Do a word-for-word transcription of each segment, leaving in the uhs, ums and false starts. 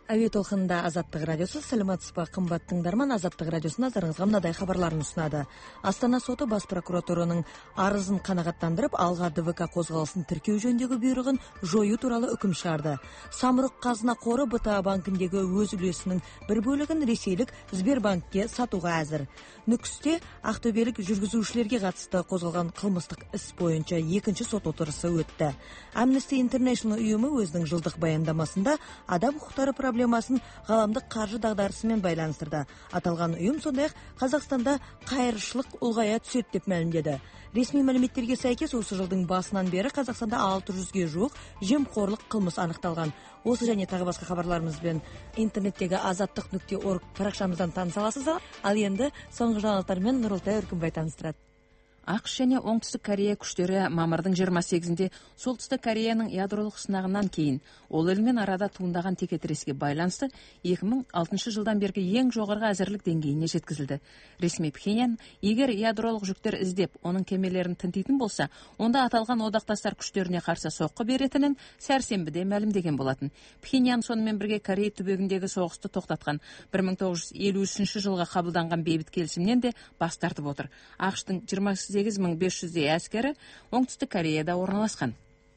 Әуе толқынында Азаттық радиосы. Сәлематсыз ба, қымбат тыңдарман. Азаттық радиосы назарыңызға мынадай хабарларын ұсынады. Астана соты бас прокуратураның арызын қанағаттандырып, алға ДВК қозғалысын тіркеу жөніндегі бұйрығын жою туралы үкім шығарды. Самұрық қазына қоры БТА банкіндегі өз үлесінің бір бөлігін ресейлік Сбербанкке сатуға әзір. Нүкісте ақтөбелік жүргізушілерге қатысты қозғалған қылмыстық іс бойынша екінші сот отырысы өтті. Amnesty International ұйымы өзінің жылдық баяндамасында адам құқықтары проблемасын ғаламдық қаржы дағдарысымен байланыстырды. Аталған ұйым сондай-ақ Қазақстанда қайыршылық ұлғая түседі деп мәлімдеді. Ресми мәліметтерге сәйкес осы жылдың басынан бері Қазақстанда алты жүзге жуық жемқорлық қылмыс анықталған. Осы және тағы басқа хабарларымызбен интернеттегі азаттық нүкте орг парақшамыздан таныса аласыздар. Ал енді соңғы жаңалықтармен Нұрылтай Өркінбай таныстырады. ақш және Оңтүстік Корея күштері мамырдың жиырма сегізінде Солтүстік Кореяның ядролық сынағынан кейін ол елмен арада туындаған текетіреске байланысты екі мың алтыншы жылдан бергі ең жоғарғы әзірлік деңгейіне жеткізілді. Ресми Пхеньян, егер ядролық жүктер іздеп, оның кемелерін тінтейтін болса, онда аталған одақтастар күштеріне қарсы соққы беретінін сәрсенбіде мәлімдеген болатын. Пхеньян сонымен бірге Корея түбегіндегі соғысты тоқтатқан бір мың тоғыз жүз елу үшінші жылға қабылданған бейбіт келісімнен де бас тартып отыр. ақштың жиырма сегіз мың бес жүздей әскері Оңтүстік Кореяда орналасқан.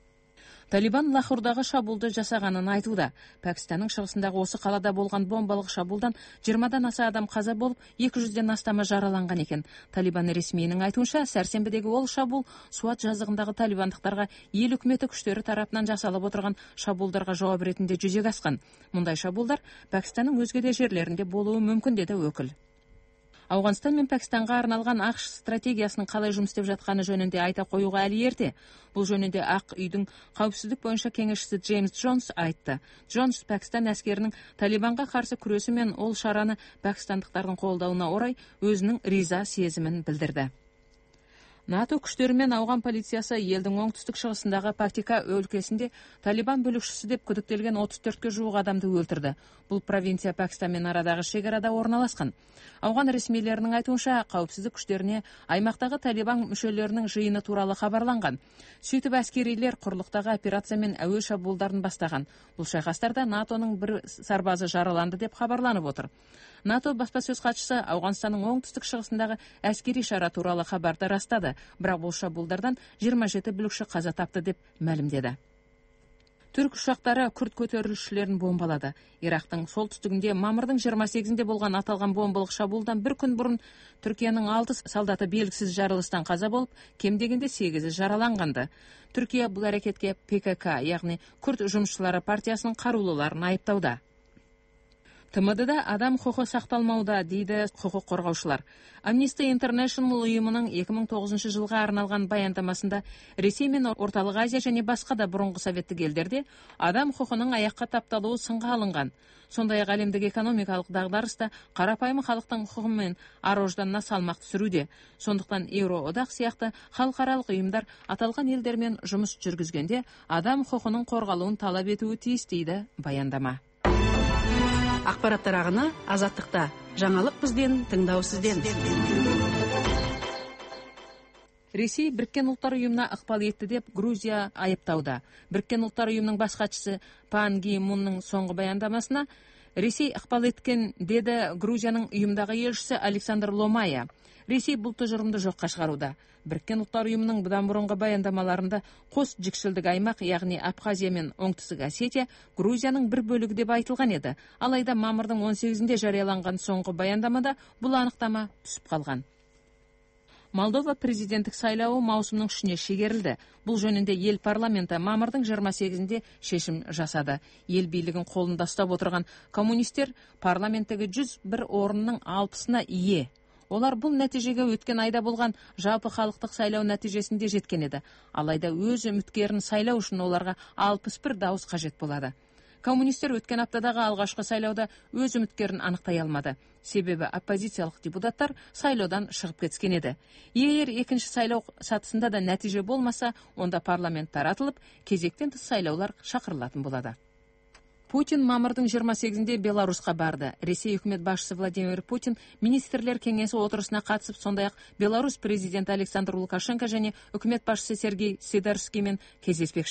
Талибан Лахордағы шабуылды жасағанын айтуда. Пәкістанның шығысындағы осы қалада болған бомбалық шабуылдан жиырмадан аса адам қаза болып, екі жүзден астамы жараланған екен. Талибан ресмиінің айтуынша, сәрсенбідегі ол шабуыл Суат жазығындағы талибандықтарға ел үкіметі күштері тарапынан жасалып отырған шабуылдарға жауап ретінде жүзеге асқан. Мұндай шабуылдар Пәкістанның өзге де жерлерінде болуы мүмкін деді өкіл. Ауғанстан мен Пәкістанға арналған ақш стратегиясының қалай жұмыс істеп жатқаны жөнінде айта қоюға әлі ерте. Бұл жөнінде Ақ үйдің қауіпсіздік бойынша кеңесшісі Джеймс Джонс айтты. Джонс Пәкістан әскерінің Талибанға қарсы күресі мен ол шараны пәкістандықтардың қолдауына орай өзінің риза сезімін білдірді. НАТО күштері мен ауған полициясы елдің оңтүстік шығысындағы Пактика өлкесінде Талибан бүлікшісі деп күдіктелген отыз төртке жуық адамды өлтірді. Бұл провинция Пәкістанмен арадағы шекарада орналасқан. Ауған ресмилерінің айтуынша, қауіпсіздік күштеріне аймақтағы Талибан мүшелерінің жиыны туралы хабарланған. Сөйтіп әскерилер құрлықтағы операция мен әуе шабуылдарын бастаған. Бұл шайқастарда НАТОның бір сарбазы жараланды деп хабарланып отыр. НАТО баспасөз хатшысы Ауғанстанның оңтүстік шығысындағы әскери шара туралы хабарды растады, бірақ бұл шабуылдардан жиырма жеті бүлікші қаза тапты деп мәлімдеді. Түрк ұшақтары күрд көтерілісшілерін бомбалады. Ирактың солтүстігінде мамырдың жиырма сегізінде болған аталған бомбалық шабуылдан бір күн бұрын Түркияның алты салдаты белгісіз жарылыстан қаза болып, кем дегенде сегізі жараланғанды. Түркия бұл әрекетке ПКК, яғни күрд жұмысшылары партиясының қарулыларын айыптауда. ТМД-да адам құқы сақталмауда, дейді құқық қорғаушылар. Amnesty International ұйымының екі мың тоғызыншы жылға арналған баяндамасында Ресей мен Орталық Азия және басқа да бұрынғы советтік елдерде адам құқының аяққа тапталуы сынға алынған. Сондай-ақ әлемдік экономикалық дағдарыста қарапайым халықтың құқы мен ар-ожданына салмақ түсіруде. Сондықтан Еуроодақ сияқты халықаралық ұйымдар аталған елдермен жұмыс жүргізгенде адам құқының қорғалуын талап етуі тиіс, дейді баяндама. Ақпараттар ағыны Азаттықта. Жаңалық бізден, тыңдау сізден. Ресей Біріккен ұлттар ұйымына ықпал етті деп Грузия айыптауда. Біріккен ұлттар ұйымының бас хатшысы Пан Ги Мунның соңғы баяндамасына Ресей ықпал еткен, деді Грузияның ұйымдағы елшісі Александр Ломая. Ресей бұл тұжырымды жоққа шығаруда. Біріккен ұлттар ұйымының бұдан бұрынғы баяндамаларында қос жікшілдік аймақ, яғни Абхазия мен Оңтүстік Осетия Грузияның бір бөлігі деп айтылған еді. Алайда мамырдың он сегізінде жарияланған соңғы баяндамада бұл анықтама түсіп қалған. Молдова президенттік сайлауы маусымның үшіне шегерілді. Бұл жөнінде ел парламенті мамырдың жиырма сегізінде шешім жасады. Ел билігін қолында ұстап отырған коммунистер парламенттегі жүз бір орынның алпысына ие. Олар бұл нәтижеге өткен айда болған жалпы халықтық сайлау нәтижесінде жеткен еді. Алайда өз үміткерін сайлау үшін оларға алпыс бір дауыс қажет болады. Коммунистер өткен аптадағы алғашқы сайлауда өз үміткерін анықтай алмады. Себебі оппозициялық депутаттар сайлаудан шығып кеткен еді. Егер екінші сайлау сатысында да нәтиже болмаса, онда парламент таратылып, кезектен тыс сайлаулар шақырылатын болады. Путин мамырдың жиырма сегізінде Беларусьқа барды. Ресей үкімет басшысы Владимир Путин министрлер кеңесі отырысына қатысып, сондай-ақ Беларусь президенті Александр Лукашенко және үкімет басшысы Сергей Сидорскиймен кездеспекші.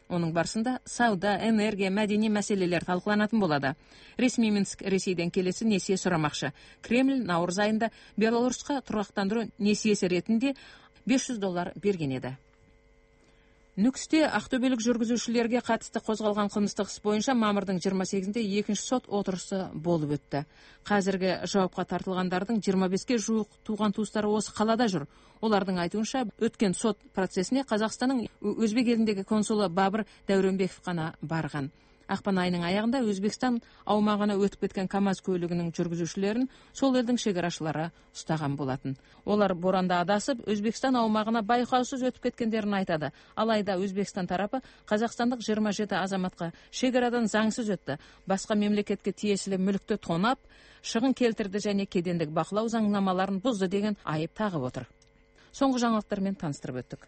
Оның барысында сауда, энергия, мәдени мәселелер талқыланатын болады. Ресми Минск Ресейден келесі несие сұрамақшы. Кремль наурыз айында Беларусьқа тұрақтандыру несиесі ретінде бес жүз доллар берген еді. Нүкісте ақтөбелік жүргізушілерге қатысты қозғалған қылмыстық іс бойынша мамырдың жиырма сегізінде екінші сот отырысы болып өтті. Қазіргі жауапқа тартылғандардың жиырма беске жуық туған туыстары осы қалада жүр. Олардың айтуынша, өткен сот процесіне Қазақстанның Өзбек еліндегі консулы Бабыр Дәуренбеков қана барған. Ақпан айының аяғында Өзбекстан аумағына өтіп кеткен КамАЗ көлігінің жүргізушілерін сол елдің шекарашылары ұстаған болатын. Олар боранда адасып, Өзбекстан аумағына байқаусыз өтіп кеткендерін айтады. Алайда Өзбекстан тарапы қазақстандық жиырма жеті азаматқа шекарадан заңсыз өтті, басқа мемлекетке тиесілі мүлікті тонап, шығын келтірді және кедендік бақылау заңнамаларын бұзды деген айып тағып отыр. Соңғы жаңалықтармен таныстырып өттік.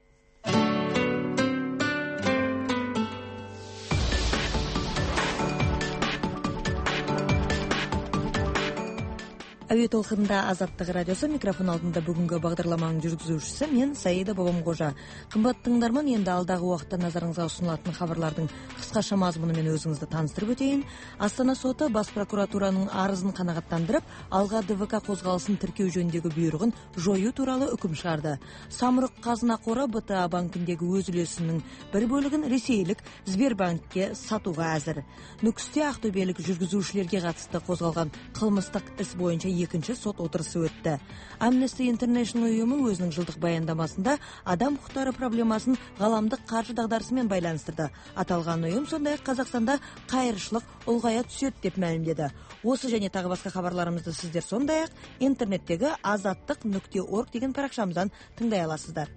Әуе толқынында Азаттық радиосы, микрофон алдында бүгінгі бағдарламаның жүргізушісі мен Саида Бабамқожа. Қымбатты тыңдарман, енді алдағы уақытта назарыңызға ұсынылатын хабарлардың қысқаша мазмұнымен өзіңізді таныстырып өтейін. Астана соты бас прокуратураның арызын қанағаттандырып, алға ДВК қозғалысын тіркеу жөніндегі бұйрығын жою туралы үкім шығарды. Самұрық қазына қоры БТА банкіндегі өз үлесінің бір бөлігін ресейлік Сбербанкке сатуға әзір. Нүкісте ақтөбелік жүргізушілерге қатысты қозғалған қылмыстық іс бойынша екінші сот отырысы өтті. Amnesty International ұйымы өзінің жылдық баяндамасында адам құқықтары проблемасын ғаламдық қаржы дағдарысымен байланыстырды. Аталған ұйым сондай-ақ Қазақстанда қайыршылық ұлғая түседі деп мәлімдеді. Осы және тағы басқа хабарларымызды сіздер сондай-ақ интернеттегі азаттық нүкте орг деген парақшамыздан тыңдай аласыздар.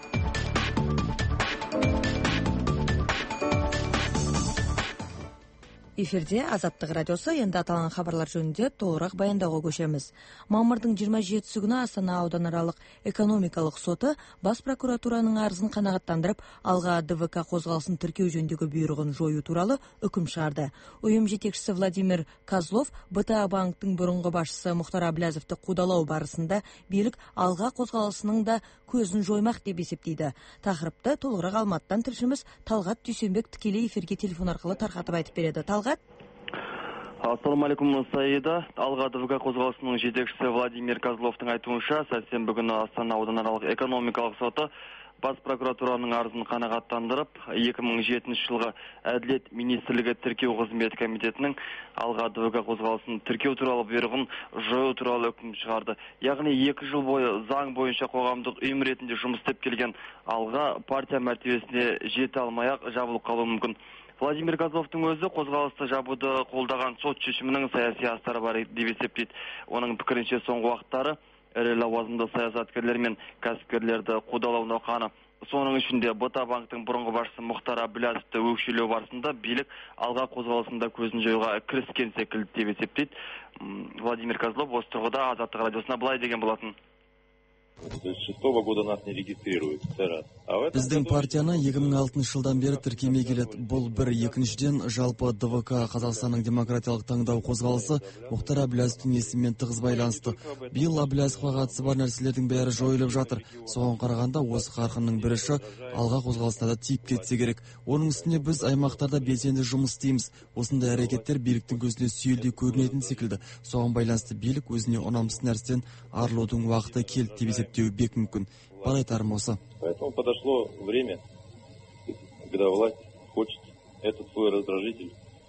Эфирде Азаттық радиосы, енді аталған хабарлар жөнінде толығырақ баяндауға көшеміз. Мамырдың жиырма жетісі күні Астана ауданаралық экономикалық соты бас прокуратураның арызын қанағаттандырып, алға ДВК қозғалысын тіркеу жөніндегі бұйрығын жою туралы үкім шығарды. Ұйым жетекшісі Владимир Козлов БТА банктың бұрынғы басшысы Мұхтар Әблязовты қудалау барысында билік алға қозғалысының да көзін жоймақ деп есептейді. Тақырыпты толығырақ Алматыдан тілшіміз Талғат Дүйсенбек тікелей эфирге телефон арқылы тарқатып айтып береді. Талғат. Ассалаумалейкум, Саида. Алға ДВК қозғалысының жетекшісі Владимир Козловтың айтуынша, сәрсенбі күні Астана ауданаралық экономикалық соты бас прокуратураның арызын қанағаттандырып, екі мың жетінші жылғы Әділет министрлігі тіркеу қызметі комитетінің алға ДВК қозғалысын тіркеу туралы бұйрығын жою туралы үкім шығарды. Яғни екі жыл бойы заң бойынша қоғамдық ұйым ретінде жұмыс істеп келген алға партия мәртебесіне жете алмай-ақ жабылып қалуы мүмкін. Владимир Козловтың өзі қозғалысты жабуды қолдаған сот шешімінің саяси астары бар деп есептейді. Оның пікірінше соңғы уақыттары ірі лауазымды саясаткерлер мен кәсіпкерлерді қудалау науқаны, соның ішінде БТА банктың бұрынғы басшысы Мұхтар Әблязовты өкшелеу барысында билік алға қозғалысында көзін жоюға кіріскен секілді деп есептейді. Владимир Козлов осы тұрғыда Азаттық радиосына былай деген болатын. шестого года нас не регистрируют. Біздің партияны екі мың алтыншы жылдан бері тіркемей келеді. Бұл бір. Екіншіден, жалпы ДВК Қазақстанның демократиялық таңдау қозғалысы Мұхтар Әблязовтың есімімен тығыз байланысты. Биыл Әблязовқа қатысы бар нәрселердің бәрі жойылып жатыр. Соған қарағанда осы қарқынның біріші алға қозғалысына да тиіп кетсе керек. Оның үстіне біз аймақтарда белсенді жұмыс істейміз. Осындай әрекеттер биліктің көзіне сүйелдей көрінетін секілді. Соған байланысты билік өзіне ұнамсыз нәрседен арылудың уақыты келді деп есептеуі бек мүмкін. Бар айтарым осы. Поэтому подошло время, когда власть хочет этот свой раздражитель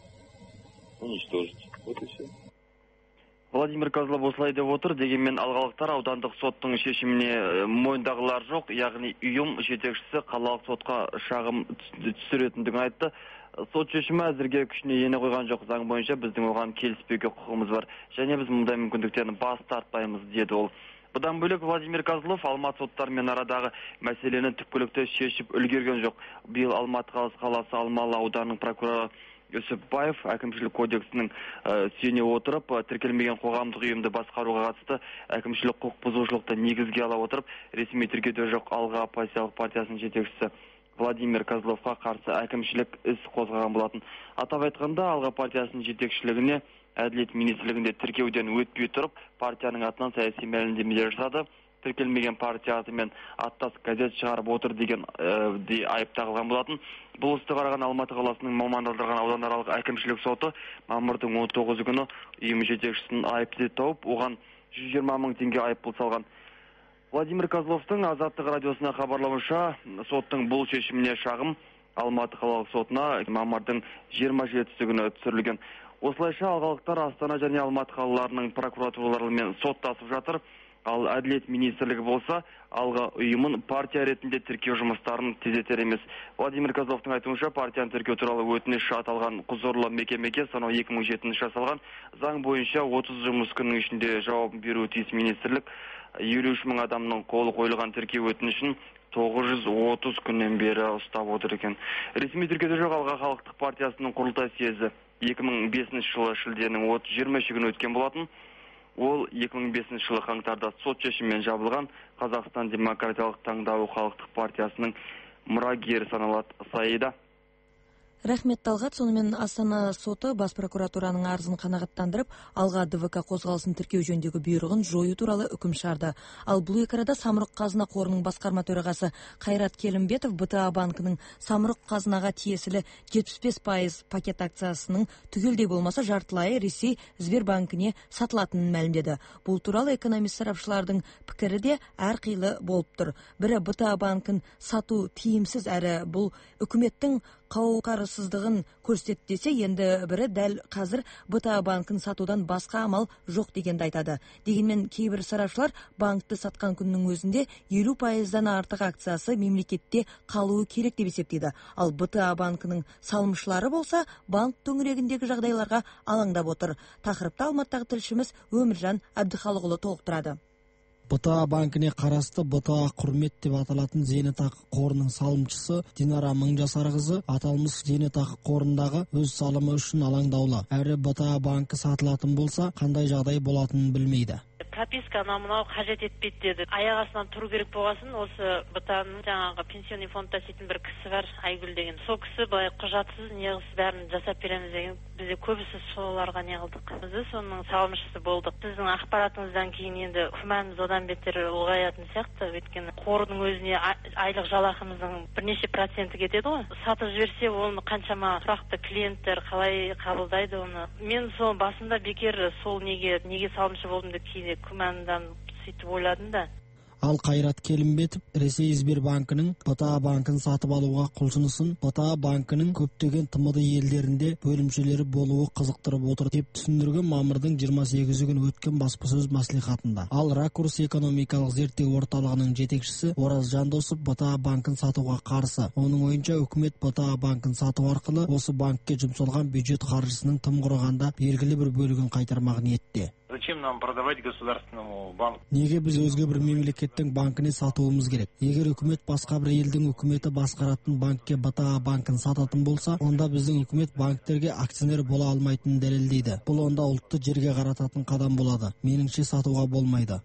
уничтожить. Вот и все. Владимир Козлов осылай деп отыр, дегенмен алғалықтар аудандық соттың шешіміне мойындағылар жоқ, яғни ұйым жетекшісі қалалық сотқа шағым түсіретіндігін айтты. Сот шешімі әзірге күшіне ене қойған жоқ. Заң бойынша біздің оған келіспеуге құқығымыз бар, және біз мұндай мүмкіндіктен бас тартпаймыз, деді ол. Бұдан бөлек Владимир Козлов Алматы соттарымен арадағы мәселені түпкілікті шешіп үлгерген жоқ. Биыл Алматы қаласы Алмалы ауданының прокуроры Өсіпбаев әкімшілік кодексінің сүйене отырып, тіркелмеген қоғамдық ұйымды басқаруға қатысты әкімшілік құқық бұзушылықты негізге ала отырып, ресми тіркеуде жоқ алға оппозициялық партиясының жетекшісі Владимир Козловқа қарсы әкімшілік іс қозғаған болатын. Атап айтқанда, алға партиясының жетекшілігіне Әділет министрлігінде тіркеуден өтпей тұрып, партияның атынан саяси мәлімдемелер жасады. тіркелмеген партиясымен аттас газет шығарып отыр деген айып тағылған болатын. Бұл істі қараған Алматы қаласының мамандандырылған ауданаралық әкімшілік соты мамырдың он тоғызы күні ұйым жетекшісін айыпты деп тауып, оған жүз жиырма мың теңге айыппұл салған. Владимир Козловтың Азаттық радиосына хабарлауынша, соттың бұл шешіміне шағым Алматы қалалық сотына мамырдың жиырма жетісі күні түсірілген. Осылайша алғалықтар Астана және Алматы қалаларының прокуратураларымен соттасып жатыр. Ал Әділет министрлігі болса, алға ұйымын партия ретінде тіркеу жұмыстарын тездетер емес. Владимир Козловтың айтуынша, партияны тіркеу туралы өтініш аталған құзырлы мекемеге сонау екі мың жетінші жасалған. Заң бойынша отыз жұмыс күннің ішінде жауап беруі тиіс министрлік елу үш мың адамның қолы қойылған тіркеу өтінішін тоғыз жүз отыз күннен бері ұстап отыр екен. Ресми тіркеуде жоқ Алға халықтық партиясының құрылтай съезі екі мың бесінші жылы шілденің жиырма үші күні өткен болатын. Ол екі мың бесінші жылы қаңтарда сот шешімімен жабылған Қазақстан демократиялық таңдауы халықтық партиясының мұрагері саналады. Саида. Рахмет, Талғат. Сонымен Астана соты бас прокуратураның арызын қанағаттандырып, алға ДВК қозғалысын тіркеу жөніндегі бұйрығын жою туралы үкім шығарды. Ал бұл екі арада Самұрық қазына қорының басқарма төрағасы Қайрат Келімбетов БТА банкінің Самұрық қазынаға тиесілі жетпіс бес пайыз пакет акциясының түгелдей болмаса жартылайы Ресей Сбербанкіне сатылатынын мәлімдеді. Бұл туралы экономист сарапшылардың пікірі де әрқилы болып тұр. Бірі БТА банкін сату тиімсіз, әрі бұл үкіметтің қауқарсыздығын көрсетті десе, енді бірі дәл қазір БТА банкін сатудан басқа амал жоқ дегенді айтады. Дегенмен кейбір сарапшылар банкты сатқан күннің өзінде елу пайыздан артық акциясы мемлекетте қалуы керек деп есептейді. Ал БТА банкінің салымшылары болса, банк төңірегіндегі жағдайларға алаңдап отыр. Тақырыпта Алматыдағы тілшіміз Өміржан Әбдіхалықұлы толықтырады. БТА банкіне қарасты БТА Құрмет деп аталатын зейнетақы қорының салымшысы Динара Мыңжасарқызы аталмыш зейнетақы қорындағы өз салымы үшін алаңдаулы. Әрі БТА банкі сатылатын болса, қандай жағдай болатынын білмейді. Прописка мынау қажет етпейді деді. Аяқ астынан тұру керек болғасын, осы БТАның жаңағы пенсионный фондта істейтін бір кісі бар, Айгүл деген. Сол кісі былай құжатсыз неғысы бәрін жасап береміз деген. Бізде көбісі соларға не қылдық. Біз соның салымшысы болдық. Сіздің ақпаратыңыздан кейін енді күмәніміз одан бетер ұлғаятын сияқты. Өйткені қордың өзіне айлық жалақымыздың бірнеше проценті кетеді ғой. Сатып жіберсе, оны қаншама тұрақты клиенттер қалай қабылдайды оны. Мен сол басында бекер сол неге неге салымшы болдым деп кейде күмәндан сөйтіп ойладым да. Ал Қайрат Келімбетов Ресей Сбербанкінің БТА банкін сатып алуға құлшынысын БТА банкінің көптеген тмд елдерінде бөлімшелері болуы қызықтырып отыр деп түсіндірген мамырдың жиырма сегізі күні өткен баспасөз мәслихатында. Ал Ракурс экономикалық зерттеу орталығының жетекшісі Ораз Жандосов БТА банкін сатуға қарсы. Оның ойынша, үкімет БТА банкін сату арқылы осы банкке жұмсалған бюджет қаржысының тым құрығанда белгілі бір бөлігін қайтармақ ниетте. Зачем нам продавать государственному банку? Неге біз өзге бір мемлекеттің банкіне сатуымыз керек? Егер үкімет басқа бір елдің үкіметі басқаратын банкке БТА банкін сататын болса, онда біздің үкімет банктерге акционер бола алмайтынын дәлелдейді. Бұл онда ұлтты жерге қарататын қадам болады. Меніңше сатуға болмайды,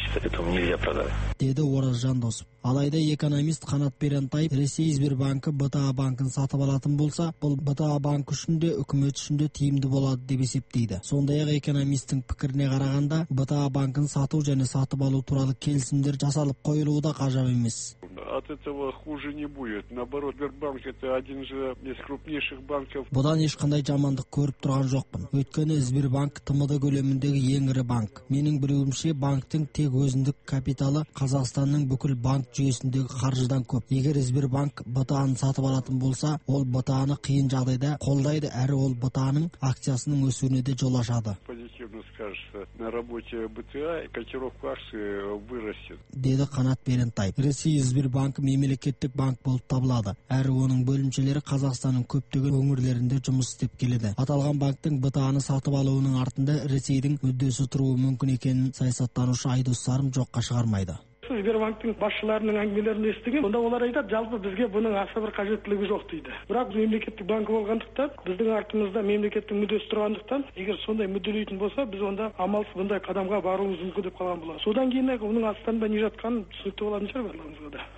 деді Ораз Жандосов. Алайда экономист Қанат Берентаев Ресей Сбербанкі БТА банкін сатып алатын болса, бұл БТА банк үшін де үкімет үшін де тиімді болады деп есептейді. Сондай-ақ экономисттің пікіріне қарағанда, БТА банкін сату және сатып алу туралы келісімдер жасалып қойылуы да ғажап емес. От этого хуже не будет. Наоборот, Сбербанк это один же из крупнейших банков. Бұдан ешқандай жамандық көріп тұрған жоқпын. Өйткені Сбербанк тмд көлеміндегі ең ірі банк. Менің білуімше, банктың тек өзіндік капиталы Қазақстанның бүкіл банк жүйесіндегі қаржыдан көп. Егер Сбербанк БТАны сатып алатын болса, ол БТАны қиын жағдайда қолдайды, әрі ол БТАның акциясының өсуіне де жол ашады. Позитивно скажется на работе БТА, котировка акций вырастет, деді Қанат Берентаев. Ресей Сбербанк мемлекеттік банк болып табылады, әрі оның бөлімшелері Қазақстанның көптеген өңірлерінде жұмыс істеп келеді. Аталған банктың БТАны сатып алуының артында Ресейдің мүддесі тұруы мүмкін екенін саясаттанушы Айдос Сарым жоққа шығармайды. Сбербанктың басшыларының әңгімелерін естіген, онда олар айтады, жалпы бізге бұның аса бір қажеттілігі жоқ дейді. Бірақ мемлекеттік банк болғандықтан, біздің артымызда мемлекеттің мүддесі тұрғандықтан, егер сондай мүдделейтін болса, біз онда амалсыз бұндай қадамға баруымыз мүмкін деп қалған болады. Содан кейін оның астында не жатқанын түсінікті болатын шығар барлығымызға да.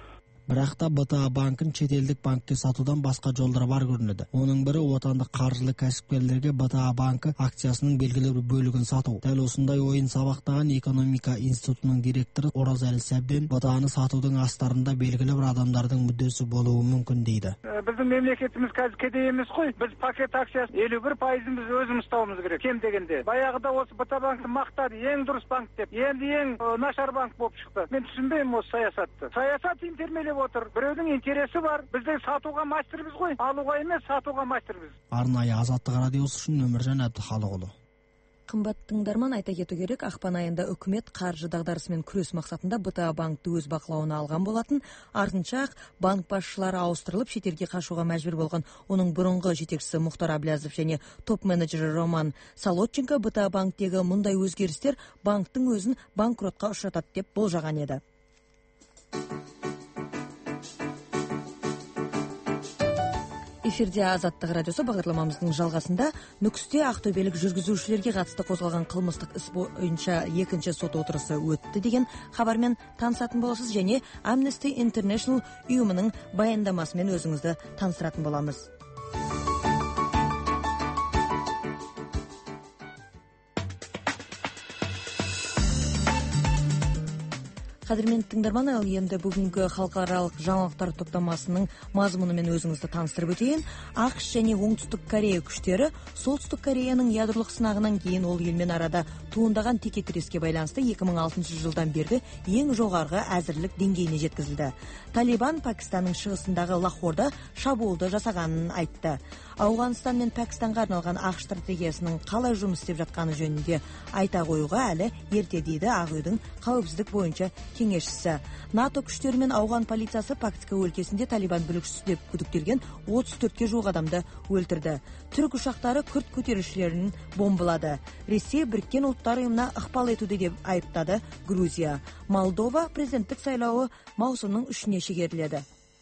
Бірақ та БТА банкын шетелдік банкке сатудан басқа жолдар бар көрінеді. Оның бірі отандық қаржылы кәсіпкерлерге БТА банкы акциясының белгілі бір бөлігін сату. Дәл осындай ойын сабақтаған экономика институтының директоры Оразалы Сәбден БТАны сатудың астарында белгілі бір адамдардың мүддесі болуы мүмкін дейді. Біздің мемлекетіміз қазір кедей емес қой. Біз пакет акциясы елу бір пайызын біз өзіміз ұстауымыз керек. Кем дегенде. Баяғыда осы БТА банкты мақтады, ең дұрыс банк деп. Енді ең нашар банк болып шықты. Мен түсінбеймін осы саясатты. Саясат интермелеп отыр. Біреудің интересі бар. Бізде сатуға мастербіз ғой. Алуға емес, сатуға мастербіз. Арнайы Азаттық радиосы үшін Өміржан Әбдіхалықұлы. Қымбат тыңдарман, айта кету керек, ақпан айында үкімет қаржы дағдарысымен күрес мақсатында БТА банкты өз бақылауына алған болатын. Артынша банк басшылары ауыстырылып, шетелге қашуға мәжбүр болған оның бұрынғы жетекшісі Мұхтар Әблязов және топ-менеджері Роман Солодченко БТА банктегі мұндай өзгерістер банктың өзін банкротқа ұшыратады деп болжаған еді. Эфирде Азаттық радиосы бағдарламамыздың жалғасында Нүкісте ақтөбелік жүргізушілерге қатысты қозғалған қылмыстық іс бойынша екінші сот отырысы өтті деген хабармен танысатын боласыз, және Amnesty International ұйымының баяндамасымен өзіңізді таныстыратын боламыз. Қадірмен тыңдарман, ал енді бүгінгі халықаралық жаңалықтар топтамасының мазмұнымен өзіңізді таныстырып өтейін. ақш және Оңтүстік Корея күштері Солтүстік Кореяның ядролық сынағынан кейін ол елмен арада туындаған текетіреске байланысты екі мың алтыншы жылдан бергі ең жоғарғы әзірлік деңгейіне жеткізілді. Талибан Пакистанның шығысындағы Лахорда шабуылды жасағанын айтты. Ауғанстан мен Пәкістанға арналған ақш стратегиясының қалай жұмыс істеп жатқаны жөнінде айта қоюға әлі ерте дейді Ақ үйдің қауіпсіздік бойынша кеңесшісі. НАТО күштері мен ауған полициясы Пактика өлкесінде Талибан бүлікшісі деп күдіктелген отыз төртке жуық адамды өлтірді. Түрік ұшақтары күрд көтерілісшілерін бомбылады. Ресей Біріккен ұлттар ұйымына ықпал етуде деп айыптады Грузия. Молдова президенттік сайлауы маусымның үшіне шегеріледі.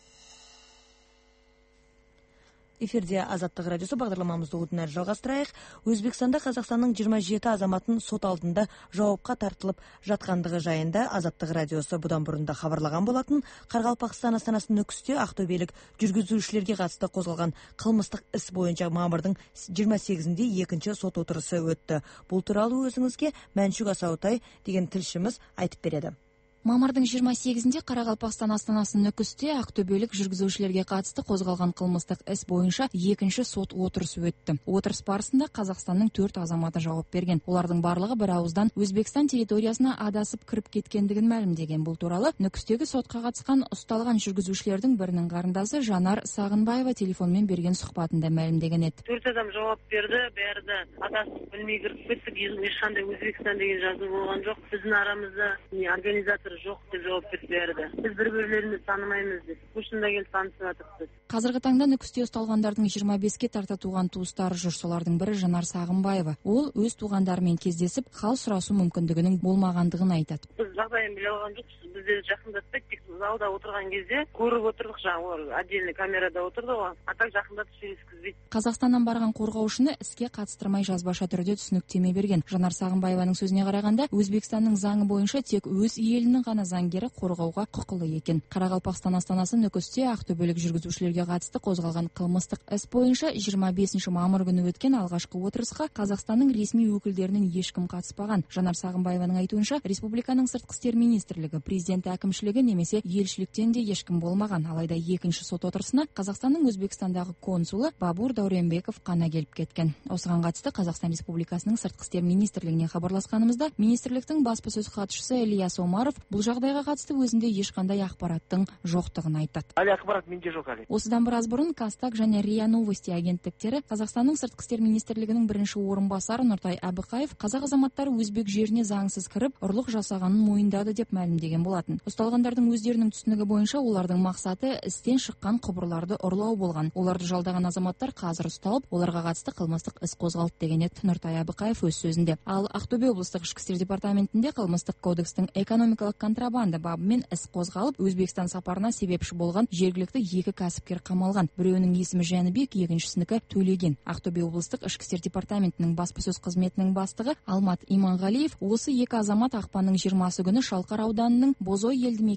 Эфирде Азаттық радиосы бағдарламамызды одан әрі жалғастырайық. Өзбекстанда Қазақстанның жиырма жеті азаматын сот алдында жауапқа тартылып жатқандығы жайында Азаттық радиосы бұдан бұрында хабарлаған болатын. Қарақалпақстан астанасы Нүкісте ақтөбелік жүргізушілерге қатысты қозғалған қылмыстық іс бойынша мамырдың жиырма сегізінде екінші сот отырысы өтті. Бұл туралы өзіңізге Мәншүк Асаутай деген тілшіміз айтып береді. Мамырдың жиырма сегізінде Қарақалпақстан астанасы Нүкісте ақтөбелік жүргізушілерге қатысты қозғалған қылмыстық іс бойынша екінші сот отырысы өтті. Отырыс барысында Қазақстанның төрт азаматы жауап берген. Олардың барлығы бір ауыздан Өзбекстан территориясына адасып кіріп кеткендігін мәлімдеген. Бұл туралы Нүкістегі сотқа қатысқан ұсталған жүргізушілердің бірінің қарындасы Жанар Сағынбаева телефонмен берген сұхбатында мәлімдеген еді. Төрт адам жауап берді, бәрі де адасып білмей кіріп кеттік. Ешқандай Өзбекстан деген жазу болған жоқ. Біздің арамызда организатор жоқ деп жауап берді бәрі. Біз бір-бірлерімізді танымаймыз деп. Осында келіп танысып жатырмыз. Қазіргі таңда Нүкісте ұсталғандардың жиырма беске тарта туған туыстары жүр. Солардың бірі Жанар Сағынбаева. Ол өз туғандарымен кездесіп, хал сұрасу мүмкіндігінің болмағандығын айтады. Біз жағдайын біле алған жоқпыз. Бізде жақындатпайды, тек залда отырған кезде көріп отырдық, жаңағы отдельный камерада отырды ғой. А так жақындатып сөйлескізбейді. Қазақстаннан барған қорғаушыны іске қатыстырмай жазбаша түрде түсініктеме берген. Жанар Сағынбаеваның сөзіне қарағанда, Өзбекстанның заңы бойынша тек өз елінің ғана заңгері қорғауға құқылы екен. Қарақалпақстан астанасы Нүкісте ақтөбелік жүргізушілерге қатысты қозғалған қылмыстық іс бойынша жиырма бесінші мамыр күні өткен алғашқы отырысқа Қазақстанның ресми өкілдерінің ешкім қатыспаған. Жанар Сағынбаеваның айтуынша, республиканың сыртқы істер министрлігі, президент әкімшілігі немесе елшіліктен де ешкім болмаған. Алайда екінші сот отырысына Қазақстанның Өзбекстандағы консулы Бабур Дауренбеков қана келіп кеткен. Осыған қатысты Қазақстан Республикасының сыртқы істер министрлігіне хабарласқанымызда, министрліктің баспасөз хатшысы Ильяс Омаров бұл жағдайға қатысты өзінде ешқандай ақпараттың жоқтығын айтады. Әлі ақпарат менде жоқ әлі. Осыдан біраз бұрын Кастак және РИА Новости агенттіктері Қазақстанның сыртқы істер министрлігінің бірінші орынбасары Нұртай Әбіқаев қазақ азаматтары өзбек жеріне заңсыз кіріп, ұрлық жасағанын мойындады деп мәлімдеген болатын. Ұсталғандардың өздерінің түсінігі бойынша олардың мақсаты істен шыққан құбырларды ұрлау болған. Оларды жалдаған азаматтар қазір ұсталып, оларға қатысты қылмыстық іс қозғалды деген еді Нұртай Әбіқаев өз сөзінде. Ал Ақтөбе облыстық ішкі істер департаментінде қылмыстық кодекстің экономикалық контрабанда бабымен іс қозғалып, Өзбекстан сапарына себепші болған жергілікті екі кәсіпкер қамалған. Біреуінің есімі Жәнібек, екіншісінікі Төлеген. Ақтөбе облыстық ішкі істер департаментінің баспасөз қызметінің бастығы Алмат Иманғалиев осы екі азамат ақпанның жиырмасы күні Шалқар ауданының Бозой елді мекенінің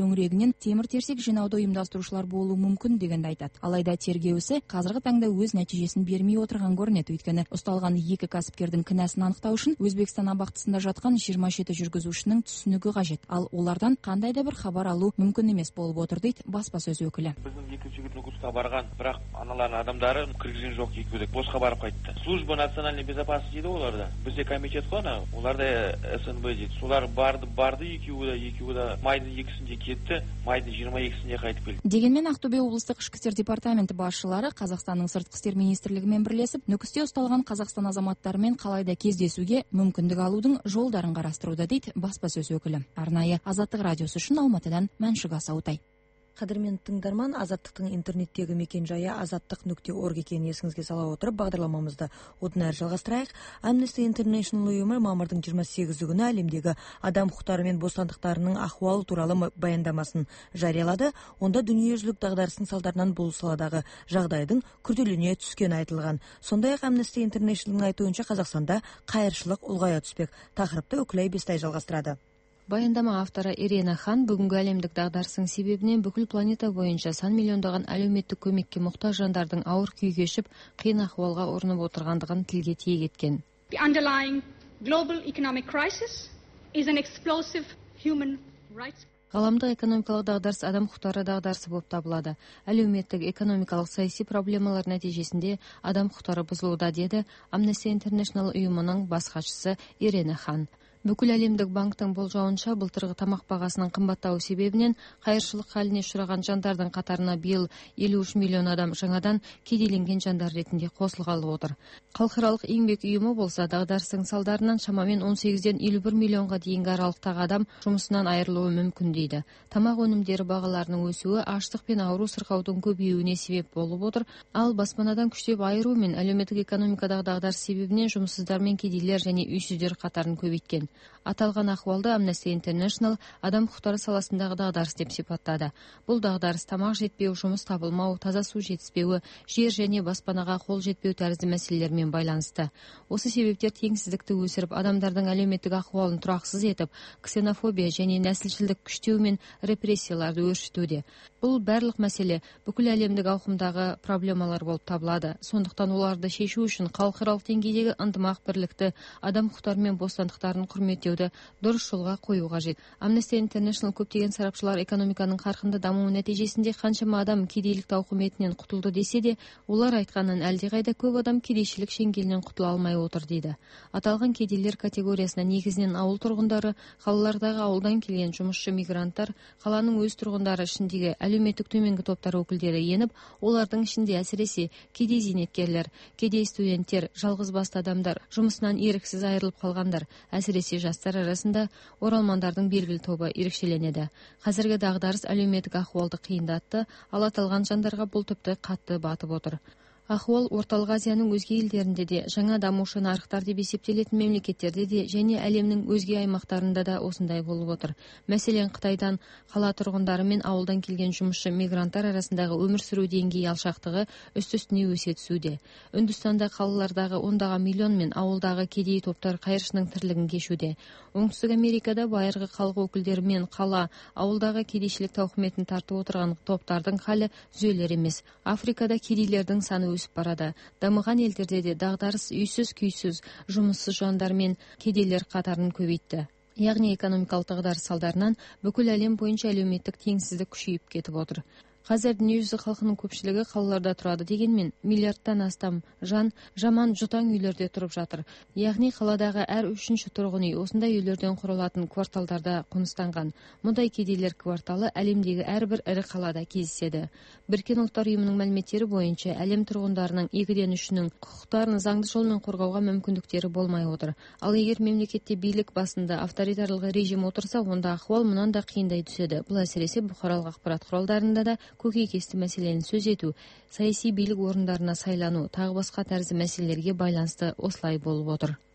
төңірегінен темір терсек жинауды ұйымдастырушылар болуы мүмкін дегенді айтады. Алайда тергеу ісі қазіргі таңда өз нәтижесін бермей отырған көрінеді. Өйткені ұсталған екі кәсіпкердің кінәсін анықтау үшін Өзбекстан абақтысында жатқан жиырма жеті жүргізушінің түсінігі қажет. Ал олардан қандай да бір хабар алу мүмкін емес болып отыр дейді баспасөз өкілі. Біздің екі жігіт Нугусқа барған, бірақ аналардың адамдары кіргізген жоқ, екеуі босқа барып қайтты. Служба национальной безопасности дейді оларда. Бізде комитет қой, оларда эс эн бэ дейді. Солар барды, барды екеуі де, екеуі де майдың екісінде кетті, майдың жиырма екісінде қайтып келді. Дегенмен Ақтөбе облыстық ішкі істер департаменті басшылары Қазақстанның сыртқы істер министрлігімен бірлесіп, Нүкісте ұсталған Қазақстан азаматтарымен қалайда кездесуге мүмкіндік алудың жолдарын қарастыруда дейді баспасөз өкілі. Арнайы Азаттық радиосы үшін Алматыдан Мәншүк Асаутай. Қадірмен тыңдарман, Азаттықтың интернеттегі мекен жайы азаттық нүкте орг екенін есіңізге сала отырып, бағдарламамызды одан әрі жалғастырайық. Amnesty International ұйымы мамырдың жиырма сегізі күні әлемдегі адам құқықтары мен бостандықтарының ахуалы туралы баяндамасын жариялады. Онда дүниежүзілік дағдарыстың салдарынан бұл саладағы жағдайдың күрделене түскені айтылған. Сондай-ақ Amnesty International'ның айтуынша Қазақстанда қайыршылық ұлғая түспек. Тақырыпты Өкілай Бестай жалғастырады. Баяндама авторы Ирена Хан бүгінгі әлемдік дағдарыстың себебінен бүкіл планета бойынша сан миллиондаған әлеуметтік көмекке мұқтаж жандардың ауыр күй кешіп, қиын ахуалға ұрынып отырғандығын тілге тиек еткен. The underlying global economic crisis is an explosive human rights. Ғаламдық экономикалық дағдарыс адам құқықтары дағдарысы болып табылады. Әлеуметтік, экономикалық, саяси проблемалар нәтижесінде адам құқықтары бұзылуда, деді Amnesty International ұйымының бас хатшысы Ирена Хан. Бүкіл әлемдік банктың болжауынша былтырғы тамақ бағасының қымбаттауы себебінен қайыршылық халіне ұшыраған жандардың қатарына биыл елу үш миллион адам жаңадан кедейленген жандар ретінде қосылғалы отыр. Халықаралық еңбек ұйымы болса, дағдарыстың салдарынан шамамен он сегізден елу бір миллионға дейінгі аралықтағы адам жұмысынан айырылуы мүмкін дейді. Тамақ өнімдері бағаларының өсуі аштық пен ауру сырқаудың көбеюіне себеп болып отыр, ал баспанадан күштеп айыру мен әлеуметтік экономикадағы дағдарыс себебінен жұмыссыздар мен кедейлер және үйсіздер қатарын көбейткен. Аталған ахуалды Amnesty International адам құқықтары саласындағы дағдарыс деп сипаттады. Бұл дағдарыс тамақ жетпеу, жұмыс табылмау, таза су жетіспеуі, жер және баспанаға қол жетпеу тәрізді мәселелермен байланысты. Осы себептер теңсіздікті өсіріп, адамдардың әлеуметтік ахуалын тұрақсыз етіп, ксенофобия және нәсілшілдік күштеу мен репрессияларды өршітуде. Бұл барлық мәселе бүкіл әлемдік ауқымдағы проблемалар болып табылады. Сондықтан оларды шешу үшін халықаралық деңгейдегі ынтымақ бірлікті, адам құқықтары мен бостандықтарын құрметтеуді дұрыс жолға қою қажет. Amnesty International көптеген сарапшылар экономиканың қарқынды дамуы нәтижесінде қаншама адам кедейлік тауқыметінен құтылды десе де, олар айтқанын әлдеқайда көп адам кедейшілік шеңгелінен құтыла алмай отыр дейді. Аталған кедейлер категориясына негізінен ауыл тұрғындары, қалалардағы ауылдан келген жұмысшы мигранттар, қаланың өз тұрғындары ішіндегі әлеуметтік төменгі топтар өкілдері еніп, олардың ішінде әсіресе кедей зейнеткерлер, кедей студенттер, жалғыз басты адамдар, жұмысынан еріксіз айырылып қалғандар, әсіресе жастар арасында оралмандардың белгілі тобы ерекшеленеді. Қазіргі дағдарыс әлеуметтік ахуалды қиындатты, ал аталған жандарға бұл тіпті қатты батып отыр. Ахуал орталық Азияның өзге елдерінде де, жаңа дамушы нарықтар деп есептелетін мемлекеттерде де және әлемнің өзге аймақтарында да осындай болып отыр. Мәселен, Қытайдан қала тұрғындары мен ауылдан келген жұмысшы мигранттар арасындағы өмір сүру деңгейі алшақтығы үсті-үстіне өсе түсуде. Үндістанда қалалардағы ондаған миллион мен ауылдағы кедей топтар қайыршының тірлігін кешуде. Оңтүстік Америкада байырғы халық өкілдері мен қала, ауылдағы кедейшілік тауқыметін тартып отырған топтардың халі түзелер емес. Африкада кедейлердің саны өсіп барады. Дамыған елдерде де дағдарыс үйсіз күйсіз жұмыссыз жандар мен кедейлер қатарын көбейтті. Яғни экономикалық дағдарыс салдарынан бүкіл әлем бойынша әлеуметтік теңсіздік күшейіп кетіп отыр. Қазір дүниежүзі халқының көпшілігі қалаларда тұрады, дегенмен миллиардтан астам жан жаман жұтаң үйлерде тұрып жатыр. Яғни қаладағы әр үшінші тұрғын үй осындай үйлерден құралатын кварталдарда қоныстанған. Мұндай кедейлер кварталы әлемдегі әрбір ірі қалада кездеседі. Біріккен ұлттар ұйымының мәліметтері бойынша әлем тұрғындарының екіден үшінің құқықтарын заңды жолмен қорғауға мүмкіндіктері болмай отыр. Ал егер мемлекетте билік басында авторитарлық режим отырса, онда ахуал мұнан да қиындай түседі. Бұл әсіресе бұқаралық ақпарат құралдарында да көкейкесті мәселені сөз ету, саяси билік орындарына сайлану, тағы басқа тәрізді мәселелерге байланысты осылай болып отыр.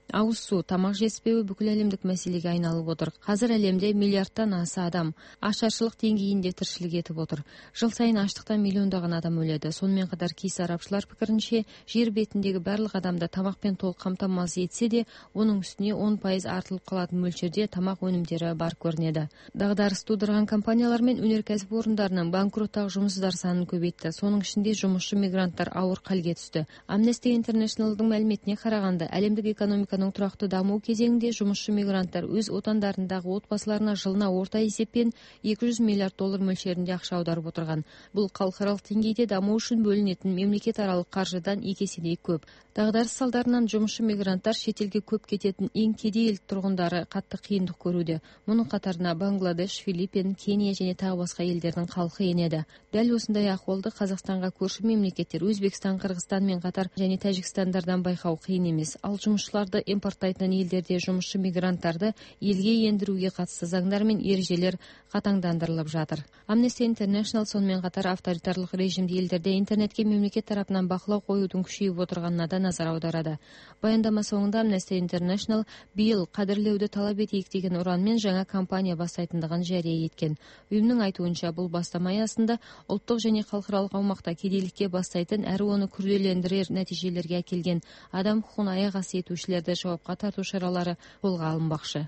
Ауыз су, тамақ жетіспеуі бүкіл әлемдік мәселеге айналып отыр. Қазір әлемде миллиардтан аса адам ашаршылық деңгейінде тіршілік етіп отыр. Жыл сайын аштықтан миллиондаған адам өледі. Сонымен қатар кей сарапшылар пікірінше, жер бетіндегі барлық адамды тамақпен толық қамтамасыз етсе де, оның үстіне он пайыз артылып қалатын мөлшерде тамақ өнімдері бар көрінеді. Дағдарыс тудырған компаниялар мен өнеркәсіп орындарының банкроттағы жұмыссыздар санын көбейтті. Соның ішінде жұмысшы мигранттар ауыр халге түсті. Amnesty International'дың мәліметіне қарағанда, әлемдік экономиканың тұрақты даму кезеңінде жұмысшы мигранттар өз отандарындағы отбасыларына жылына орта есеппен екі жүз миллиард доллар мөлшерінде ақша аударып отырған. Бұл халықаралық деңгейде даму үшін бөлінетін мемлекетаралық қаржыдан екі еседей көп. Дағдарыс салдарынан жұмысшы мигранттар шетелге көп кететін ең кедей ел тұрғындары қатты қиындық көруде. Мұның қатарына Бангладеш, Филиппин, Кения және тағы басқа елдердің халқы енеді. Дәл осындай ахуалды Қазақстанға көрші мемлекеттер Өзбекстан, Қырғызстанмен қатар және Тәжікстандардан байқау қиын емес. Ал жұмысшыларды импорттайтын елдерде жұмысшы мигранттарды елге ендіруге қатысты заңдар мен ережелер қатаңдандырылып жатыр. Amnesty International сонымен қатар авторитарлық режимді елдерде интернетке мемлекет тарапынан бақылау қоюдың күшейіп отырғанына да назар аударады. Баяндама соңында Amnesty International биыл қадірлеуді талап етейік деген ұранмен жаңа кампания бастайтындығын жария еткен. Ұйымның айтуынша бұл бастама аясында ұлттық және халықаралық аумақта кедейлікке бастайтын әрі оны күрделендірер нәтижелерге әкелген адам құқығын аяқ асты етушілерді жауапқа тарту шаралары қолға алынбақшы.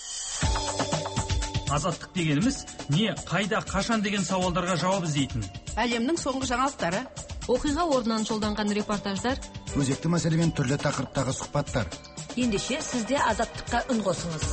Азаттық дегеніміз не, қайда, қашан деген сауалдарға жауап іздейтін. Әлемнің соңғы жаңалықтары, оқиға орнынан жолданған репортаждар, өзекті мәселемен түрлі тақырыптағы сұхбаттар. Ендеше сізде азаттыққа үн қосыңыз.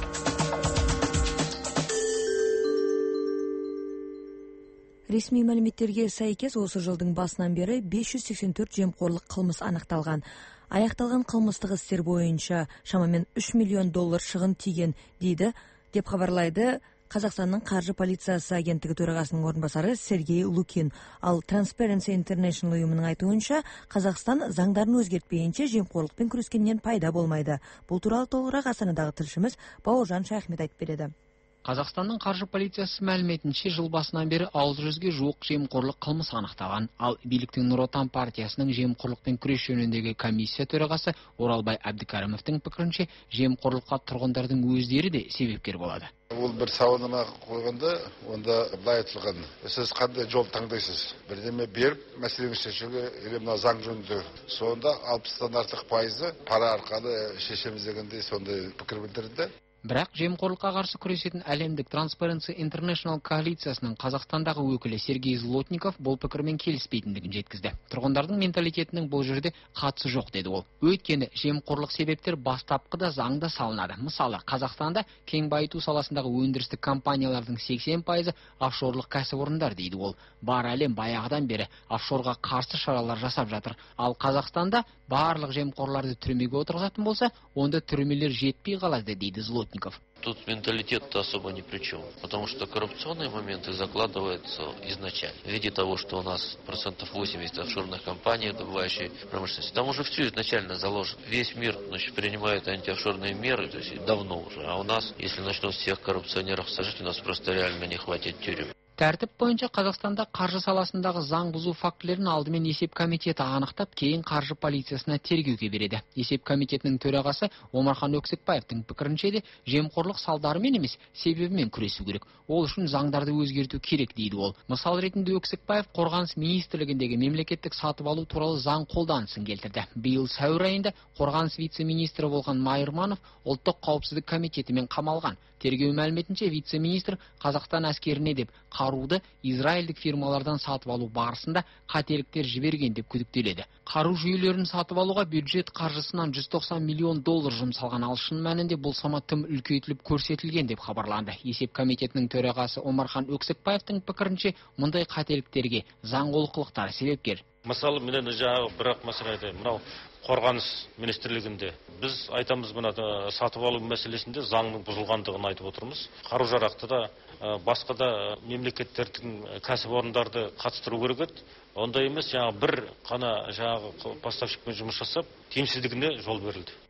Ресми мәліметтерге сәйкес осы жылдың басынан бері бес жүз сексен төрт жемқорлық қылмыс анықталған. Аяқталған қылмыстық істер бойынша шамамен үш миллион доллар шығын тиген дейді, деп хабарлайды Қазақстанның қаржы полициясы агенттігі төрағасының орынбасары Сергей Лукин. Ал Transparency International ұйымының айтуынша, Қазақстан заңдарын өзгертпейінше жемқорлықпен күрескеннен пайда болмайды. Бұл туралы толығырақ Астанадағы тілшіміз Бауыржан Шайхмет айтып береді. Қазақстанның қаржы полициясы мәліметінше жыл басынан бері алты жүзге жуық жемқорлық қылмыс анықтаған. Ал биліктің Нұр Отан партиясының жемқорлықпен күрес жөніндегі комиссия төрағасы Оралбай Әбдікәрімовтің пікірінше, жемқорлыққа тұрғындардың өздері де себепкер болады. Ол бір сауалнама қойғанда, онда былай айтылған: сіз қандай жол таңдайсыз? Бірдеме беріп, мәселені шешуге, или мына заң жөнінде. Сонда алпыстан артық пайызы пара арқылы шешеміз дегендей сондай пікір білдірді. Бірақ жемқорлыққа қарсы күресетін әлемдік Transparency International коалициясының Қазақстандағы өкілі Сергей Злотников бұл пікірмен келіспейтіндігін жеткізді. Тұрғындардың менталитетінің бұл жерде қатысы жоқ деді ол. Өйткені жемқорлық себептер бастапқыда заңда салынады. Мысалы, Қазақстанда кен байыту саласындағы өндірістік компаниялардың сексен пайызы офшорлық кәсіпорындар дейді ол. Бар әлем баяғыдан бері офшорға қарсы шаралар жасап жатыр. Ал Қазақстанда барлық жемқорларды түрмеге отырғызатын болса, онда түрмелер жетпей қалады дейді Злотников. Тут менталитет-то особо ни при чем, потому что коррупционные моменты закладываются изначально. В виде того, что у нас процентов восемьдесят офшорных компаний, добывающих промышленности. Там уже все изначально заложено. Весь мир, значит, принимает антиофшорные меры, то есть давно уже. А у нас, если начнут всех коррупционеров сажать, у нас просто реально не хватит тюрем. Тәртіп бойынша Қазақстанда қаржы саласындағы заң бұзу фактілерін алдымен есеп комитеті анықтап, кейін қаржы полициясына тергеуге береді. Есеп комитетінің төрағасы Омархан Өксікбаевтың пікірінше де жемқорлық салдарымен емес, себебімен күресу керек. Ол үшін заңдарды өзгерту керек дейді ол. Мысал ретінде Өксікбаев қорғаныс министрлігіндегі мемлекеттік сатып алу туралы заң қолданысын келтірді. Биыл сәуір айында қорғаныс вице-министрі болған Майырманов ұлттық қауіпсіздік комитетімен қамалған. Тергеу мәліметінше вице-министр Қазақстан әскеріне деп қаруды израильдік фирмалардан сатып алу барысында қателіктер жіберген деп күдіктеледі. Қару жүйелерін сатып алуға бюджет қаржысынан жүз тоқсан миллион доллар жұмсалған, ал шын мәнінде бұл сома тым үлкейтіліп көрсетілген деп хабарланды. Есеп комитетінің төрағасы Омархан Өксікбаевтың пікірінше, мұндай қателіктерге заң олқылықтары себепкер. Мысалы, мен жаңағы бірақ мәселе айтайын. Мынау қорғаныс министрлігінде біз айтамыз, мына сатып алу мәселесінде заңның бұзылғандығын айтып отырмыз. Қару-жарақты да басқа да мемлекеттердің кәсіпорындарды қатыстыру керек еді. Ондай емес, жаңағы бір қана жаңағы поставщикпен жұмыс жасап, тиімсіздігіне жол берілді.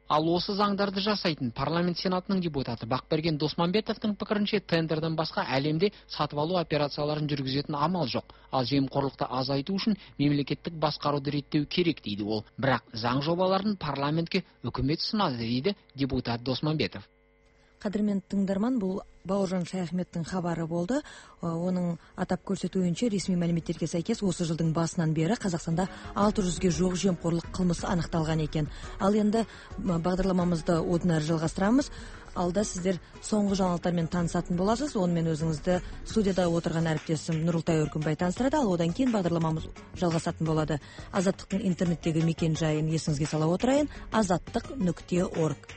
Ал осы заңдарды жасайтын парламент сенатының депутаты Бақберген Досманбетовтың пікірінше тендерден басқа әлемде сатып алу операцияларын жүргізетін амал жоқ. Ал жемқорлықты азайту үшін мемлекеттік басқаруды реттеу керек дейді ол. Бірақ заң жобаларын парламентке үкімет ұсынады дейді депутат Досманбетов. Қадірмен тыңдарман, бұл Бауыржан Шаяхметтің хабары болды. Оның атап көрсетуінше ресми мәліметтерге сәйкес осы жылдың басынан бері Қазақстанда алты жүзге жуық жемқорлық қылмысы анықталған екен. Ал енді бағдарламамызды одан әрі жалғастырамыз. Алда сіздер соңғы жаңалықтармен танысатын боласыз. Онымен өзіңізді студияда отырған әріптесім Нұрылтай Өркінбай таныстырады. Ал одан кейін бағдарламамыз жалғасатын болады. Азаттықтың интернеттегі мекен жайын есіңізге сала отырайын: азаттық нүкте орг.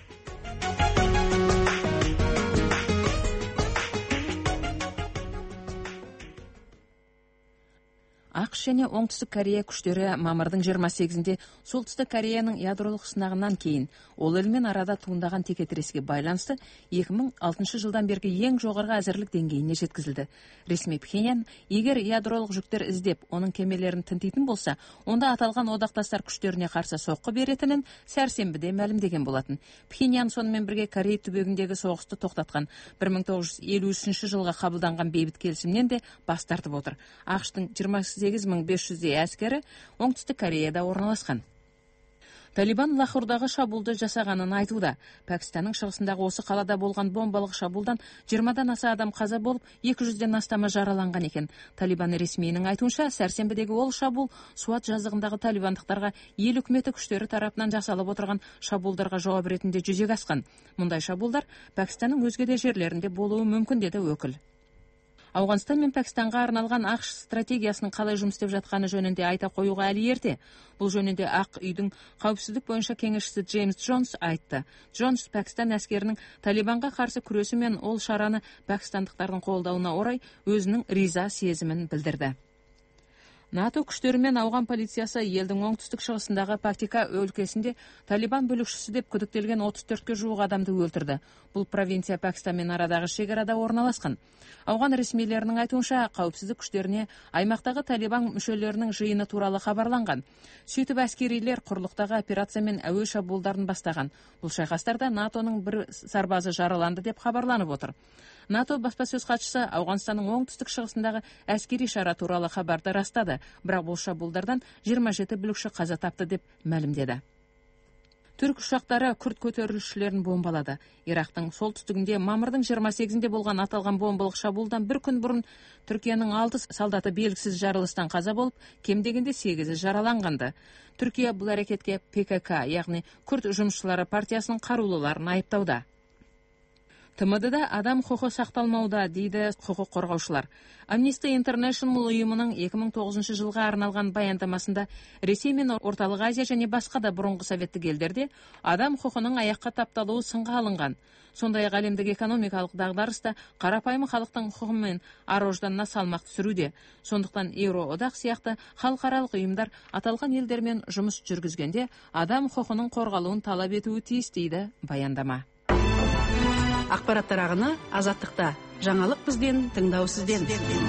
ақш және оңтүстік Корея күштері мамырдың жиырма сегізінде солтүстік Кореяның ядролық сынағынан кейін ол елмен арада туындаған текетіреске байланысты екі мың алтыншы жылдан бергі ең жоғарғы әзірлік деңгейіне жеткізілді. Ресми Пхеньян, егер ядролық жүктер іздеп, оның кемелерін тінтейтін болса, онда аталған одақтастар күштеріне қарсы соққы беретінін сәрсенбіде мәлімдеген болатын. Пхеньян сонымен бірге Корей түбегіндегі соғысты тоқтатқан бір мың тоғыз жүз елу үшінші жылға қабылданған бейбіт келісімнен де бас тартып отыр. ақштың жиырма сегіз мың бес жүздей әскері оңтүстік Кореяда орналасқан. Талибан Лахордағы шабуылды жасағанын айтуда. Пәкістанның шығысындағы осы қалада болған бомбалық шабуылдан жиырмадан аса адам қаза болып, екі жүзден астамы жараланған екен. Талибан ресмиінің айтуынша, сәрсенбідегі ол шабуыл Суат жазығындағы талибандықтарға ел үкіметі күштері тарапынан жасалып отырған шабуылдарға жауап ретінде жүзеге асқан. Мұндай шабуылдар Пәкістанның өзге де жерлерінде болуы мүмкін деді өкіл. Ауғанстан мен Пәкістанға арналған ақш стратегиясының қалай жұмыс істеп жатқаны жөнінде айта қоюға әлі ерте. Бұл жөнінде Ақ үйдің қауіпсіздік бойынша кеңесшісі Джеймс Джонс айтты. Джонс Пәкістан әскерінің Талибанға қарсы күресі мен ол шараны пәкістандықтардың қолдауына орай өзінің риза сезімін білдірді. НАТО күштері мен ауған полициясы елдің оңтүстік шығысындағы Пактика өлкесінде Талибан бөлікшісі деп күдіктелген отыз төртке жуық адамды өлтірді. Бұл провинция Пәкістанмен арадағы шекарада орналасқан. Ауған ресмилерінің айтуынша, қауіпсіздік күштеріне аймақтағы Талибан мүшелерінің жиыны туралы хабарланған. Сөйтіп әскерилер құрлықтағы операция мен әуе шабуылдарын бастаған. Бұл шайқастарда НАТОның бір сарбазы жараланды деп хабарланып отыр. НАТО баспасөз хатшысы Ауғанстанның оңтүстік шығысындағы әскери шара туралы хабарды растады, бірақ бұл шабуылдардан жиырма жеті бүлікші қаза тапты деп мәлімдеді. Түрк ұшақтары күрд көтерілісшілерін бомбалады. Ирактың солтүстігінде мамырдың жиырма сегізінде болған аталған бомбалық шабуылдан бір күн бұрын Түркияның алты салдаты белгісіз жарылыстан қаза болып, кем дегенде сегізі жараланғанды. Түркия бұл әрекетке Пе Ке Ке, яғни күрд жұмысшылары партиясының қарулыларын айыптауда. Тэ Эм Д'да адам құқы сақталмауда, дейді құқық қорғаушылар. Amnesty International ұйымының екі мың тоғызыншы жылға арналған баяндамасында Ресей мен Орталық Азия және басқа да бұрынғы советтік елдерде адам құқының аяққа тапталуы сынға алынған. Сондай-ақ әлемдік экономикалық дағдарыста қарапайым халықтың құқы мен ар-ожданына салмақ түсіруде. Сондықтан Еуроодақ сияқты халықаралық ұйымдар аталған елдермен жұмыс жүргізгенде адам құқының қорғалуын талап етуі тиіс, дейді баяндама. Ақпараттар ағыны азаттықта. Жаңалық бізден, тыңдау сізден.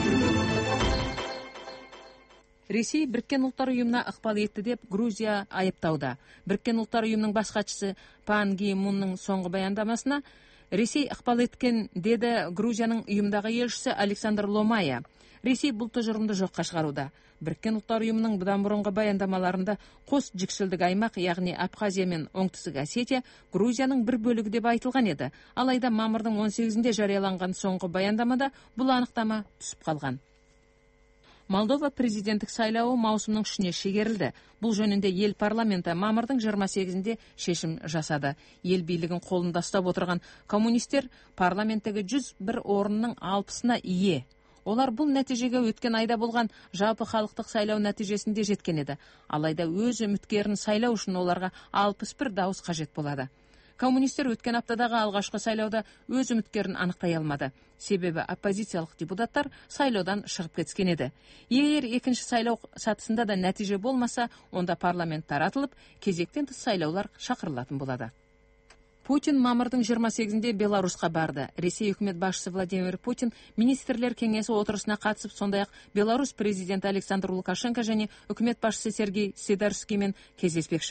Ресей Біріккен ұлттар ұйымына ықпал етті деп Грузия айыптауда. Біріккен ұлттар ұйымының бас хатшысы Пан Ги Мунның соңғы баяндамасына Ресей ықпал еткен, деді Грузияның ұйымдағы елшісі Александр Ломая. Ресей бұл тұжырымды жоққа шығаруда. Біріккен ұлттар ұйымының бұдан бұрынғы баяндамаларында қос жікшілдік аймақ, яғни Абхазия мен Оңтүстік Осетия Грузияның бір бөлігі деп айтылған еді. Алайда мамырдың он сегізінде жарияланған соңғы баяндамада бұл анықтама түсіп қалған. Молдова президенттік сайлауы маусымның үшіне шегерілді. Бұл жөнінде ел парламенті мамырдың жиырма сегізінде шешім жасады. Ел билігін қолында ұстап отырған коммунистер парламенттегі жүз бір орынның алпысына ие. Олар бұл нәтижеге өткен айда болған жалпы халықтық сайлау нәтижесінде жеткен еді. Алайда өз үміткерін сайлау үшін оларға алпыс бір дауыс қажет болады. Коммунистер өткен аптадағы алғашқы сайлауда өз үміткерін анықтай алмады. Себебі оппозициялық депутаттар сайлаудан шығып кеткен еді. Егер екінші сайлау сатысында да нәтиже болмаса, онда парламент таратылып, кезектен тыс сайлаулар шақырылатын болады. Путин мамырдың жиырма сегізінде Беларусьқа барды. Ресей үкімет басшысы Владимир Путин министрлер кеңесі отырысына қатысып, сондай-ақ Беларусь президенті Александр Лукашенко және үкімет басшысы Сергей Сидорскиймен кездеспекші.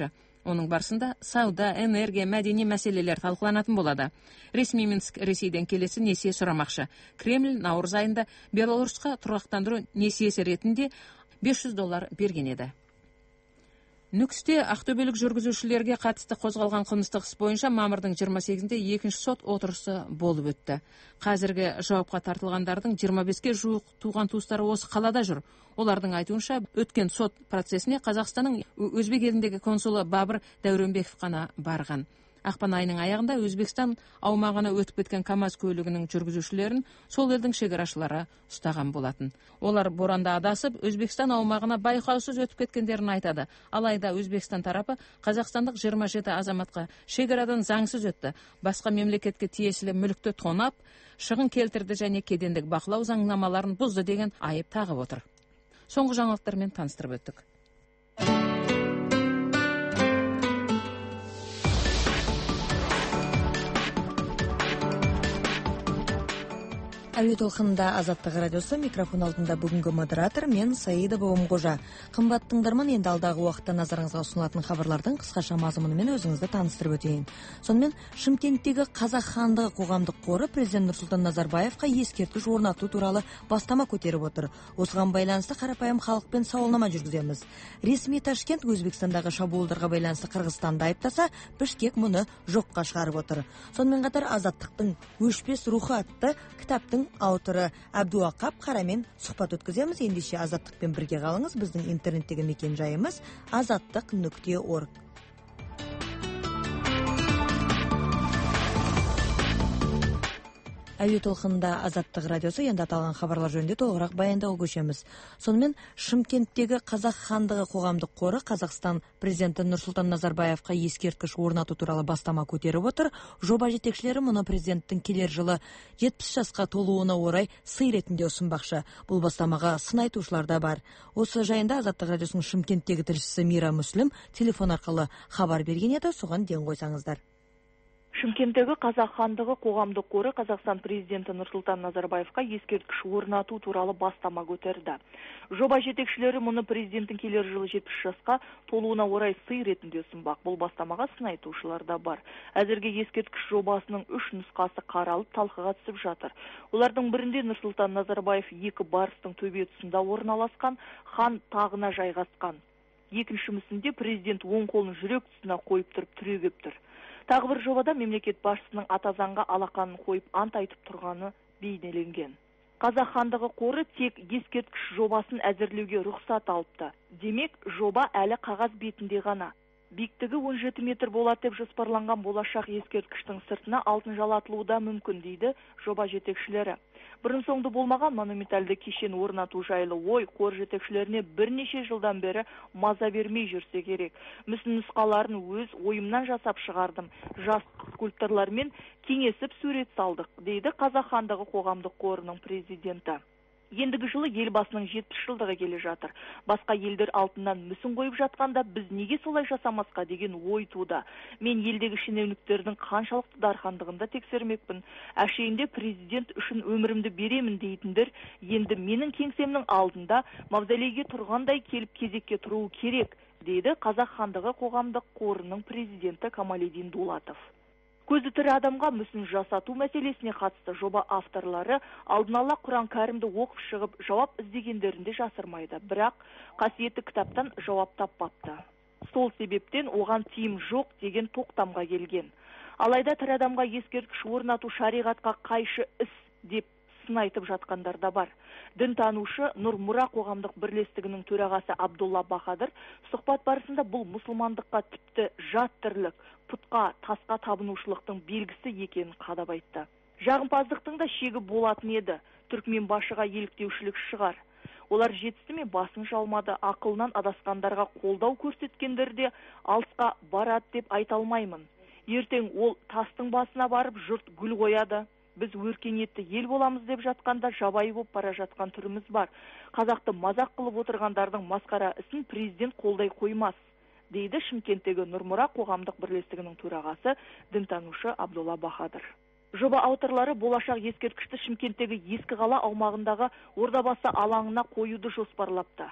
Оның барысында сауда, энергия, мәдени мәселелер талқыланатын болады. Ресми Минск Ресейден келесі несие сұрамақшы. Кремль наурыз айында Беларусьқа тұрақтандыру несиесі ретінде бес жүз доллар берген еді. Нүкісте ақтөбелік жүргізушілерге қатысты қозғалған қылмыстық іс бойынша мамырдың жиырма сегізінде екінші сот отырысы болып өтті. Қазіргі жауапқа тартылғандардың жиырма беске жуық туған туыстары осы қалада жүр. Олардың айтуынша, өткен сот процесіне Қазақстанның Өзбек еліндегі консулы Бабыр Дәуренбеков қана барған. Ақпан айының аяғында Өзбекстан аумағына өтіп кеткен КамАЗ көлігінің жүргізушілерін сол елдің шекарашылары ұстаған болатын. Олар боранда адасып, Өзбекстан аумағына байқаусыз өтіп кеткендерін айтады. Алайда Өзбекстан тарапы қазақстандық жиырма жеті азаматқа шекарадан заңсыз өтті, басқа мемлекетке тиесілі мүлікті тонап, шығын келтірді және кедендік бақылау заңнамаларын бұзды деген айып тағып отыр. Соңғы жаңалықтармен таныстырып өттік. Әуе толқынында Азаттық радиосы, микрофон алдында бүгінгі модератор мен Саида Бауымқожа. Қымбат тыңдарман, енді алдағы уақытта назарыңызға ұсынылатын хабарлардың қысқаша мазмұнымен өзіңізді таныстырып өтейін. Сонымен Шымкенттегі Қазақ хандығы қоғамдық қоры президент Нұрсұлтан Назарбаевқа ескерткіш орнату туралы бастама көтеріп отыр. Осыған байланысты қарапайым халықпен сауалнама жүргіземіз. Ресми Ташкент Өзбекстандағы шабуылдарға байланысты Қырғызстанды айыптаса, Бішкек мұны жоққа шығарып отыр. Сонымен қатар Азаттықтың өшпес рухы атты кітаптың авторы Әбдуақап Қарамен сұхбат өткіземіз. Ендеше Азаттықпен бірге қалыңыз. Біздің интернеттегі мекен жайымыз азаттық нүкте орг. Әуе толқынында Азаттық радиосы, енді аталған хабарлар жөнінде толығырақ баяндауға көшеміз. Сонымен Шымкенттегі Қазақ хандығы қоғамдық қоры Қазақстан президенті Нұрсұлтан Назарбаевқа ескерткіш орнату туралы бастама көтеріп отыр. Жоба жетекшілері мұны президенттің келер жылы жетпіс жасқа толуына орай сый ретінде ұсынбақшы. Бұл бастамаға сын айтушылар да бар. Осы жайында Азаттық радиосының Шымкенттегі тілшісі Мира Мүслім телефон арқылы хабар берген еді, соған ден қойсаңыздар. Шымкенттегі Қазақ хандығы қоғамдық қоры Қазақстан президенті Нұрсұлтан Назарбаевқа ескерткіш орнату туралы бастама көтерді. Жоба жетекшілері мұны президенттің келер жылы жетпіс жасқа толуына орай сый ретінде ұсынбақ. Бұл бастамаға сын айтушылар да бар. Әзірге ескерткіш жобасының үш нұсқасы қаралып талқыға түсіп жатыр. Олардың бірінде Нұрсұлтан Назарбаев екі барыстың төбе тұсында орналасқан хан тағына жайғасқан. Екінші мүсінде президент оң қолын жүрек тұсына қойып тұрып түрегеп тұр. Тағы бір жобада мемлекет басшысының ата заңға алақанын қойып ант айтып тұрғаны бейнеленген. Қазақ хандығы қоры тек ескерткіш жобасын әзірлеуге рұқсат алыпты. Демек, жоба әлі қағаз бетінде ғана. Биіктігі он жеті метр болады деп жоспарланған болашақ ескерткіштің сыртына алтын жалатылуы да мүмкін, дейді жоба жетекшілері. Бұрын соңды болмаған монументалды кешен орнату жайлы ой қор жетекшілеріне бірнеше жылдан бері маза бермей жүрсе керек. Мүсін нұсқаларын өз ойымнан жасап шығардым. Жас скульпторлармен кеңесіп сурет салдық, дейді Қазақ хандығы қоғамдық қорының президенті. Ендігі жылы елбасының жетпіс жылдығы келе жатыр. Басқа елдер алтыннан мүсін қойып жатқанда біз неге солай жасамасқа деген ой туды. Мен елдегі шенеуніктердің қаншалықты дархандығында тексермекпін. Әшейінде президент үшін өмірімді беремін дейтіндер енді менің кеңсемнің алдында мавзолейге тұрғандай келіп кезекке тұруы керек, дейді Қазақ хандығы қоғамдық қорының президенті Камалидин Дулатов. Көзі тірі адамға мүсін жасату мәселесіне қатысты жоба авторлары алдын ала Құран кәрімді оқып шығып жауап іздегендерінде жасырмайды. Бірақ қасиетті кітаптан жауап таппапты. Сол себептен оған тиым жоқ деген тоқтамға келген. Алайда тірі адамға ескерткіш орнату шариғатқа қайшы іс деп сын айтып жатқандар да бар. Дінтанушы Нұрмұра қоғамдық бірлестігінің төрағасы Абдулла Бахадыр сұхбат барысында бұл мұсылмандыққа тіпті жат тірлік, пұтқа, тасқа табынушылықтың белгісі екенін қадап айтты. Жағымпаздықтың да шегі болатын еді. Түркмен башыға еліктеушілік шығар. Олар жетісті ме басын жалмады, ақылынан адасқандарға қолдау көрсеткендерде алысқа барады деп айта алмаймын. Ертең ол тастың басына барып жұрт гүл қояды. Біз өркениетті ел боламыз деп жатқанда жабайы болып бара жатқан түріміз бар. Қазақты мазақ қылып отырғандардың масқара ісін президент қолдай қоймас, дейді Шымкенттегі Нұрмұра қоғамдық бірлестігінің төрағасы дінтанушы Абдулла Бахадыр. Жоба авторлары болашақ ескерткішті Шымкенттегі ескі қала аумағындағы Ордабасы алаңына қоюды жоспарлапты.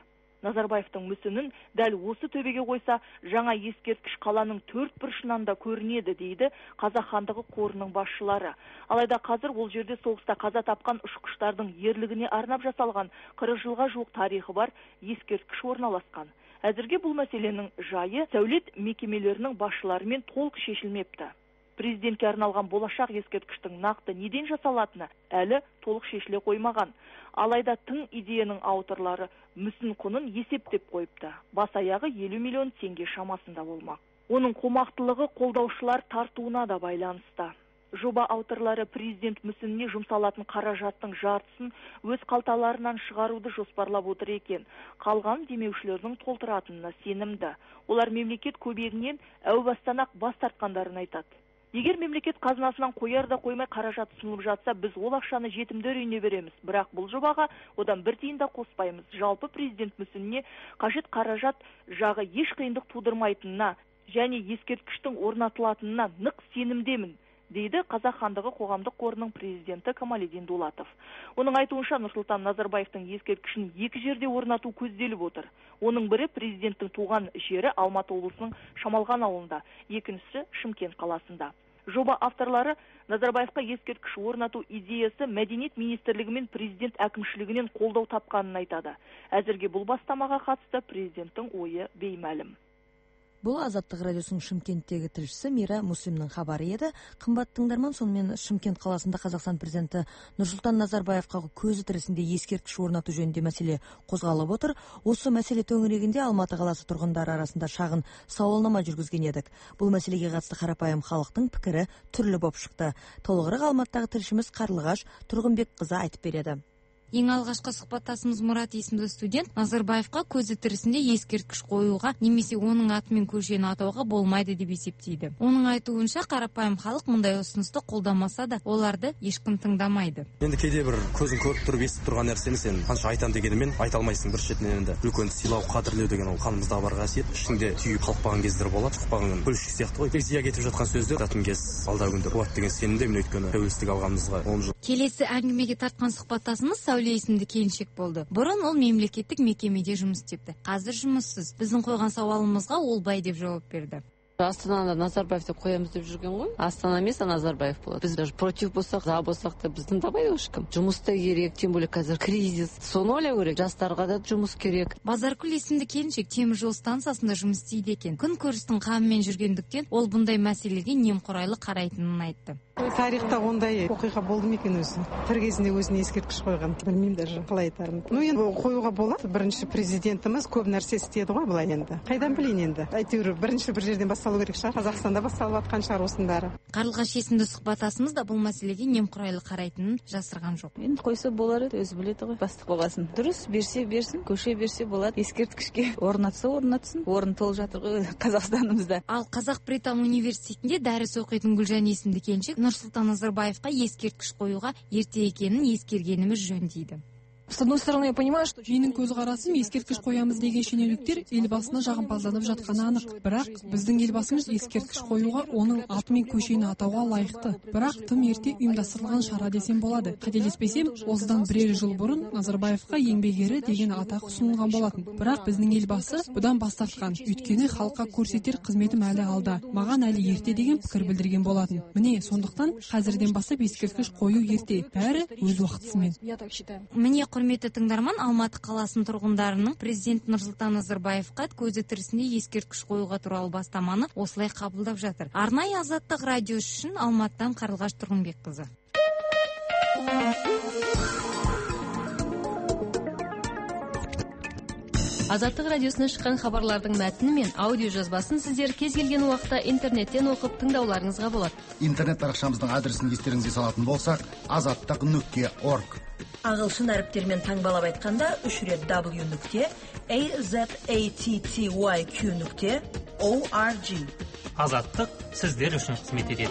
Назарбаевтың мүсінін дәл осы төбеге қойса, жаңа ескерткіш қаланың төрт бұрышынан да көрінеді, дейді Қазақ хандығы қорының басшылары. Алайда қазір ол жерде соғыста қаза тапқан ұшқыштардың ерлігіне арнап жасалған қырық жылға жуық тарихы бар ескерткіш орналасқан. Әзірге бұл мәселенің жайы сәулет мекемелерінің басшыларымен толық шешілмепті. Президентке арналған болашақ ескерткіштің нақты неден жасалатыны әлі толық шешіле қоймаған. Алайда тың идеяның авторлары мүсін құнын есептеп қойыпты. Бас аяғы елу миллион теңге шамасында болмақ. Оның қомақтылығы қолдаушылар тартуына да байланысты. Жоба авторлары президент мүсініне жұмсалатын қаражаттың жартысын өз қалталарынан шығаруды жоспарлап отыр екен. Қалған демеушілердің толтыратынына сенімді. Олар мемлекет көмегінен әу бастан-ақ бас тартқандарын айтады. Егер мемлекет қазынасынан қояр да қоймай қаражат ұсынылып жатса, біз ол ақшаны жетімдер үйіне береміз. Бірақ бұл жобаға одан бір тиын да қоспаймыз. Жалпы президент мүсініне қажет қаражат жағы еш қиындық тудырмайтынына және ескерткіштің орнатылатынына нық сенімдемін, дейді Қазақ хандығы қоғамдық қорының президенті Камалидин Дулатов. Оның айтуынша, Нұрсұлтан Назарбаевтың ескерткішін екі жерде орнату көзделіп отыр. Оның бірі президенттің туған жері Алматы облысының Шамалған ауылында, екіншісі Шымкент қаласында. Жоба авторлары Назарбаевқа ескерткіш орнату идеясы Мәдениет министрлігі мен президент әкімшілігінен қолдау тапқанын айтады. Әзірге бұл бастамаға қатысты президенттің ойы беймәлім. Бұл Азаттық радиосының Шымкенттегі тілшісі Мира Муслимның хабары еді. Қымбат тыңдарман, сонымен Шымкент қаласында Қазақстан президенті Нұрсұлтан Назарбаевқа көзі тірісінде ескерткіш орнату жөнінде мәселе қозғалып отыр. Осы мәселе төңірегінде Алматы қаласы тұрғындары арасында шағын сауалнама жүргізген едік. Бұл мәселеге қатысты қарапайым халықтың пікірі түрлі болып шықты. Толығырақ Алматыдағы тілшіміз Қарлығаш Тұрғынбекқызы айтып береді. Ең алғашқы сұхбаттасымыз Мұрат есімді студент Назарбаевқа көзі тірісінде ескерткіш қоюға немесе оның атымен көшені атауға болмайды деп есептейді. Оның айтуынша, қарапайым халық мұндай ұсынысты қолдамаса да, оларды ешкім тыңдамайды. Енді кейде бір көзің көріп тұрып естіп тұрған нәрсені сен қанша айтам дегенімен айта алмайсың. Бір шетінен енді үлкен сыйлау, қадірлеу деген ол қанымызда бар қасиет. Ішінде түйіп қалықпаған кездер болады, шықпаған көлшік сияқты ғой. Тек зия кетіп жатқан сөздер жататын кез алдағы күндер болады деген сенімдемін, өйткені тәуелсіздік алғанымызға он жыл. Келесі әңгімеге тартқан сұхбаттасымыз Сәуле есімді келіншек болды. Бұрын ол мемлекеттік мекемеде жұмыс істепті. Қазір жұмыссыз. Біздің қойған сауалымызға ол бай деп жауап берді. Астанада Назарбаев деп қоямыз деп жүрген ғой. Астана емес, Назарбаев болады. Біз даже против болсақ, за болсақ та біздің табайды ешкім. Жұмыс та керек, тем более қазір кризис. Соны ойлау керек. Жастарға да жұмыс керек. Базаркүл есімді келіншек темір жол станциясында жұмыс істейді екен. Күн көрістің қамымен жүргендіктен ол бұндай мәселеге немқұрайлы қарайтынын айтты. Тарихта ондай оқиға болды ма екен өзі? Тір кезінде өзіне ескерткіш қойған. Білмеймін даже қалай айтарым. Ну енді қоюға болады. Бірінші президентіміз көп нәрсе істеді ғой былай енді. Қайдан білейін енді? Әйтеуір бірінші бір жерден басталу керек шығар. Қазақстанда басталып жатқан шығар осының бәрі. Қарлығаш есімді сұхбаттасымыз да бұл мәселеге немқұрайлы қарайтынын жасырған жоқ. Енді қойса болар еді, өзі біледі ғой. Бастық болғасын. Дұрыс, берсе берсін, көше берсе болады. Ескерткішке орнатса орнатсын. Орын толып жатыр ғой Қазақстанымызда. Ал Қазақ Британ университетінде дәріс оқитын Гүлжан есімді келіншек Нұрсұлтан Назарбаевқа ескерткіш қоюға ерте екенін ескергеніміз жөн дейді. С одной стороны, я понимаю, что менің көзқарасым ескерткіш қоямыз деген шенеуніктер елбасына жағымпазданып жатқаны анық. Бірақ біздің елбасымыз ескерткіш қоюға оның аты мен көшені атауға лайықты. Бірақ тым ерте ұйымдастырылған шара десем болады. Қателеспесем, осыдан бірер жыл бұрын Назарбаевқа еңбек ері деген атақ ұсынылған болатын. Бірақ біздің елбасы бұдан бас тартқан. Өйткені халыққа көрсетер қызметім әлі алда. Маған әлі ерте деген пікір білдірген болатын. Міне, сондықтан қазірден бастап ескерткіш қою ерте. Бәрі өз уақытысымен. Міне, құрметті тыңдарман, Алматы қаласының тұрғындарының президент Нұрсұлтан Назарбаевқа көзі тірісінде ескерткіш қоюға туралы бастаманы осылай қабылдап жатыр. Арнайы Азаттық радио үшін Алматыдан Қарлығаш Тұрғынбекқызы. Азаттық радиосына шыққан хабарлардың мәтіні мен аудио жазбасын сіздер кез келген уақытта интернеттен оқып тыңдауларыңызға болады. Интернет парақшамыздың адресін естеріңізге салатын болсақ, азаттық нүкте орг. Ағылшын әріптермен таңбалап айтқанда үш рет w нүкте azattyq нүкте org. Азаттық сіздер үшін қызмет етеді.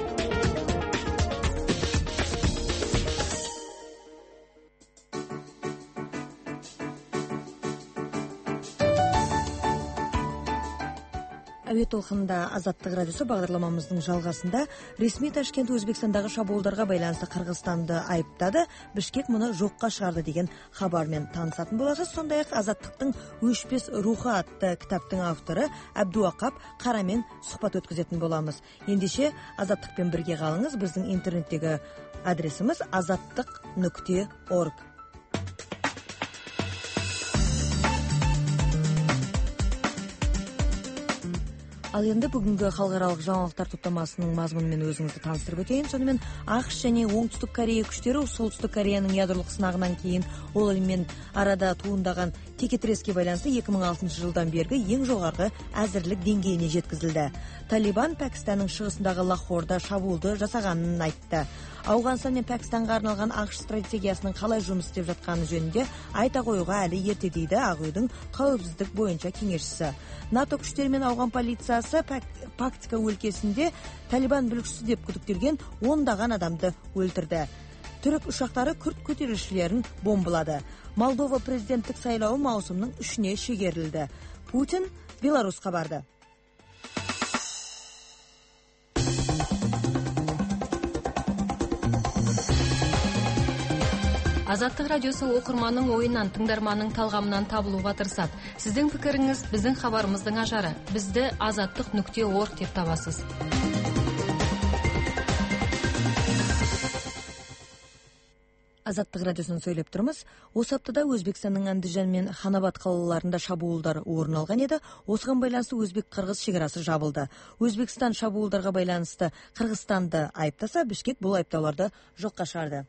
Әуе толқынында Азаттық радиосы бағдарламамыздың жалғасында ресми Ташкент Өзбекстандағы шабуылдарға байланысты Қырғызстанды айыптады, Бішкек мұны жоққа шығарды деген хабармен танысатын боласыз. Сондай-ақ Азаттықтың өшпес рухы атты кітаптың авторы Әбдуақап Қарамен сұхбат өткізетін боламыз. Ендеше Азаттықпен бірге қалыңыз. Біздің интернеттегі адресіміз азаттық нүкте орг. Ал енді бүгінгі халықаралық жаңалықтар топтамасының мазмұнымен өзіңізді таныстырып өтейін. Сонымен ақш және Оңтүстік Корея күштері Солтүстік Кореяның ядролық сынағынан кейін ол елмен арада туындаған текетіреске байланысты екі мың алтыншы жылдан бергі ең жоғарғы әзірлік деңгейіне жеткізілді. Талибан Пәкістанның шығысындағы Лахорда шабуылды жасағанын айтты. Ауғанстан мен Пәкістанға арналған ақш стратегиясының қалай жұмыс істеп жатқаны жөнінде айта қоюға әлі ерте дейді Ақ үйдің қауіпсіздік бойынша кеңесшісі. НАТО күштері мен ауған полициясы Пактика өлкесінде Талибан бүлікшісі деп күдіктелген ондаған адамды өлтірді. Түрік ұшақтары күрд көтерілісшілерін бомбылады. Молдова президенттік сайлауы маусымның үшіне шегерілді. Путин Беларусьқа барды. Азаттық радиосы оқырманның ойынан, тыңдарманның талғамынан табылуға тырысады. Сіздің пікіріңіз біздің хабарымыздың ажары. Бізді азаттық нүкте орг деп табасыз. Азаттық радиосын сөйлеп тұрмыз. Осы аптада Өзбекстанның Андижан мен Ханабад қалаларында шабуылдар орын алған еді. Осыған байланысты Өзбек-Қырғыз шекарасы жабылды. Өзбекстан шабуылдарға байланысты Қырғызстанды айыптаса, Бішкек бұл айыптауларды жоққа шығарды.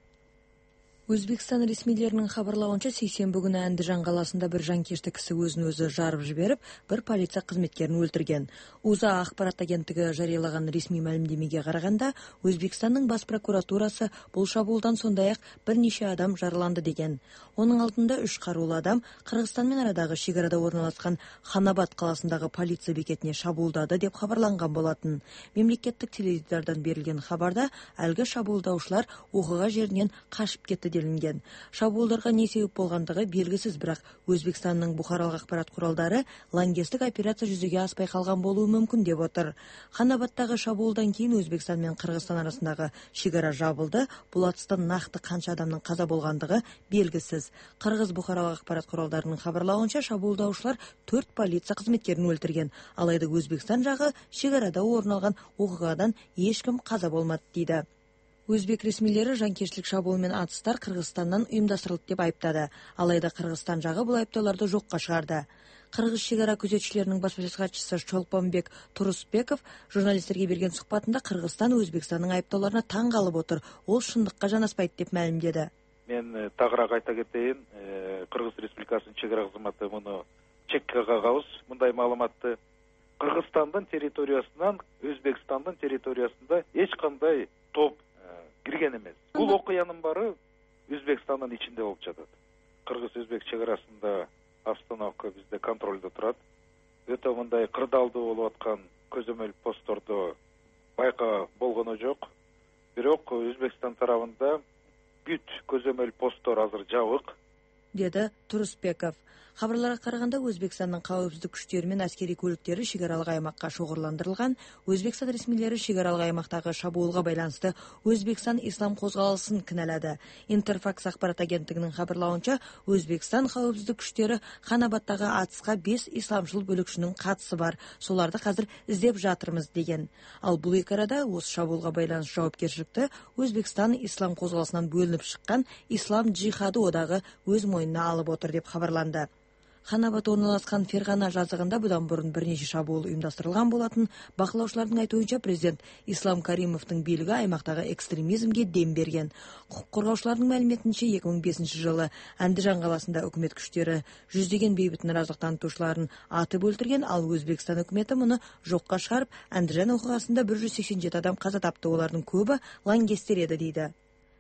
Өзбекстан ресмилерінің хабарлауынша сейсенбі күні Андижан қаласында бір жанкешті кісі өзін өзі жарып жіберіп, бір полиция қызметкерін өлтірген. УЗА ақпарат агенттігі жариялаған ресми мәлімдемеге қарағанда, Өзбекстанның бас прокуратурасы бұл шабуылдан сондай-ақ бірнеше адам жараланды деген. Оның алдында үш қарулы адам Қырғызстанмен арадағы шекарада орналасқан Ханабад қаласындағы полиция бекетіне шабуылдады деп хабарланған болатын. Мемлекеттік теледидардан берілген хабарда әлгі шабуылдаушылар оқиға жерінен қашып кетті делінген. Шабуылдарға не себеп болғандығы белгісіз, бірақ Өзбекстанның бұқаралық ақпарат құралдары лаңкестік операция жүзеге аспай қалған болуы мүмкін деп отыр. Ханабадтағы шабуылдан кейін Өзбекстан мен Қырғызстан арасындағы шекара жабылды. Бұл атыстан нақты қанша адамның қаза болғандығы белгісіз. Қырғыз бұқаралық ақпарат құралдарының хабарлауынша шабуылдаушылар төрт полиция қызметкерін өлтірген. Алайда Өзбекстан жағы шекарада орын алған оқиғадан ешкім қаза болмады дейді. Өзбек ресмилері жанкештілік шабуылмен атыстар Қырғызстаннан ұйымдастырылды деп айыптады. Алайда Қырғызстан жағы бұл айыптауларды жоққа шығарды. Қырғыз шекара күзетшілерінің баспасөз хатшысы Чолпонбек Турусбеков журналистерге берген сұхбатында Қырғызстан Өзбекстанның айыптауларына таң қалып отыр. Ол шындыққа жанаспайды деп мәлімдеді. Мен тағырақ айта кетейін, Қырғыз Республикасының шекара қызметі мұны чекке қағауыз, мұндай маалыматты Қырғызстанның территориясынан Өзбекстанның территориясында ешқандай топ кірген емес. Бұл оқиғаның бары Өзбекстанның ішінде болып жатады. Қырғыз-Өзбек шекарасында обстановка бізде контрольда тұрады. Өте мындай қырдалды болып атқан көзөмөл посттарды байқа болғаны жоқ. Бирок Өзбекстан тарабында бүт көзөмөл посттар азыр жабық, деді Турусбеков. Хабарларға қарағанда Өзбекстанның қауіпсіздік күштері мен әскери көліктері шекаралық аймаққа шоғырландырылған. Өзбекстан ресмилері шекаралық аймақтағы шабуылға байланысты Өзбекстан ислам қозғалысын кінәлады. Интерфакс ақпарат агенттігінің хабарлауынша, Өзбекстан қауіпсіздік күштері Ханабадтағы атысқа бес исламшыл бөлікшінің қатысы бар. Соларды қазір іздеп жатырмыз деген. Ал бұл екі арада осы шабуылға байланысты жауапкершілікті Өзбекстан ислам қозғалысынан бөлініп шыққан Ислам джихады одағы өз мойнына алып отыр деп хабарланды. Ханабад орналасқан Ферғана жазығында бұдан бұрын бірнеше шабуыл ұйымдастырылған болатын. Бақылаушылардың айтуынша президент Ислам Каримовтың билігі аймақтағы экстремизмге дем берген. Құқық қорғаушылардың мәліметінше екі мың бесінші жылы Андижан қаласында үкімет күштері жүздеген бейбіт наразылық танытушыларын атып өлтірген, ал Өзбекстан үкіметі мұны жоққа шығарып, Андижан оқиғасында бір жүз сексен жеті адам қаза тапты, олардың көбі лаңкестер еді дейді.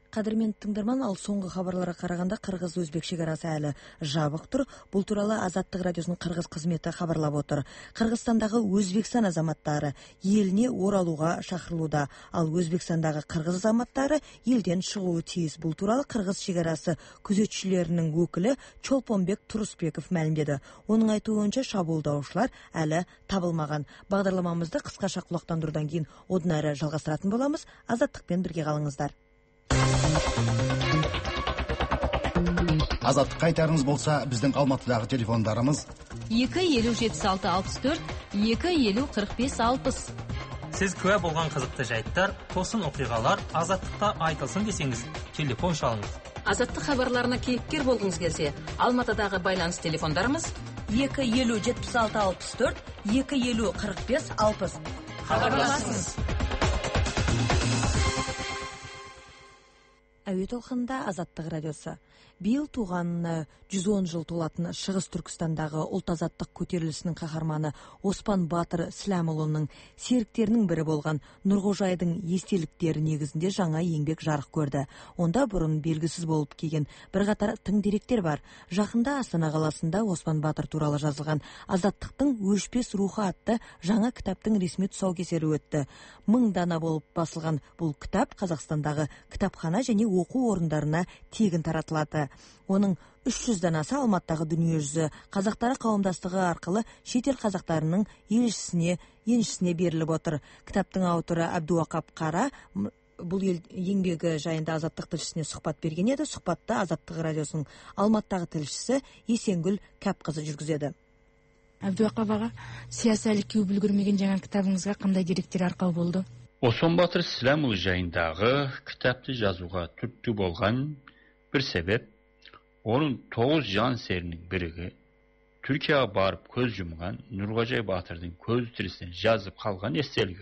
Кадырмен тыңдарман, ал соңғы хабарларға караганда кыргыз-өзбек шегарасы әлі жабык тур. Бул тууралуу Азаттык радиосунун кыргыз кызмети кабарлап отур. Кыргызстандагы Өзбекстан азаматтары элине оралууга шакырылууда, ал Өзбекстандагы кыргыз азаматтары элден чыгуу тийиз. Бул тууралуу кыргыз шегарасы күзөтчүлөрүнүн өкүлү Чолпонбек Турусбеков маалимдеди. Онун айтуу боюнча шабуылдаушылар әлі табылмаган. Багдарламамызды кыскача кулактандыруудан кийин одан ары жалгастыратын болобуз. Азаттыкпен бирге калыңыздар. Азаттык кайтарыңыз болса, биздин Алматыдагы телефондарымыз эки элүү жетимиш алты алпыс төрт, эки элүү кырк беш алпыс. Сиз күбө болгон кызыктуу жайттар, тосын окуйгалар Азаттыкта айтылсын десеңиз, телефон шалыңыз. Азаттык хабарларына кейипкер болгуңуз келсе, Алматыдагы байланыш телефондарыбыз эки элүү жетимиш алты алпыс төрт, эки элүү кырк беш алпыс. Хабарласыңыз. Әуе толқында Азаттык радиосы. Быйыл тууганына жүз он жыл толатын Чыгыс Түркістандагы улт азаттык көтерилисинин кахарманы Оспан Батыр Слям уулунун сериктеринин бири болгон Нуркожайдын эстеликтери негизинде жаңа еңбек жарык көрдү. Онда бурун белгисиз болуп келген бир катар тың деректер бар. Жакында Астана каласында Оспан Батыр тууралуу жазылган Азаттыктын өчпес руху атты жаңа китаптын ресми тұсаукесери өттү. Миң дана болуп басылган бул китап Казакстандагы китапхана жана окуу орундарына тегин таратылат. Оның үч жүздөн аса Алматыдагы дүнүйө жүзү казактары кавымдастыгы аркылуу чет эл казактарынын элчисине, энчисине берилип отур. Китаптын автору Абдуакап Кара бул еңбеги жайында Азаттык тилчисине сухбат берген эди. Сухбатты Азаттык радиосунун Алматыдагы тилчиси Эсенгүл Капкызы жүргүзөдү. Абдуакап ага, саясаликке үлгүрмөгөн жаңа китабыңызга кандай деректер аркау болду? Оспан Батыр Слям уулу жайындагы китапты жазууга түрткү болгон bir sebep, onun toğuz can serinin birigi Türkiye'ye barıp köz yumgan Nurkocay Batır'dın köz tirisine yazıp kalgan esseligi.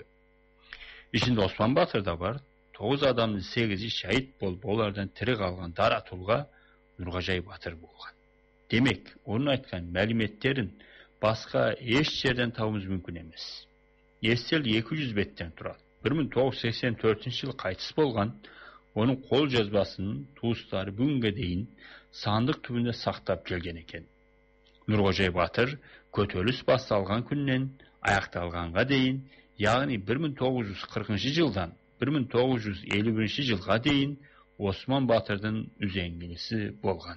İçinde Osman Batır da var. Toğuz adamın sekizi şahit bol bolardan tiri kalgan Dara Tulga Nurkocay Batır bolgan. Demek, onun aytkan ma'lumotlarin başka hiç yerden tabımız mümkün emas. Essel iki yüz betten turadi. bir ming to'qqiz yuz sakson to'rtinchi yıl qaytis bolgan. Onun kol жазбасынын туыстары бүгүнгө дейин сандык түбүндө сактап келген экен. Нуркожай Батыр көтөрүлүш башталган күндөн аякталганга дейин, яғни bir ming to'qqiz yuz qirqinchi жылдан bir ming to'qqiz yuz ellik birinchi жылга дейин Осман Батырдын үзеңгилиси болгон.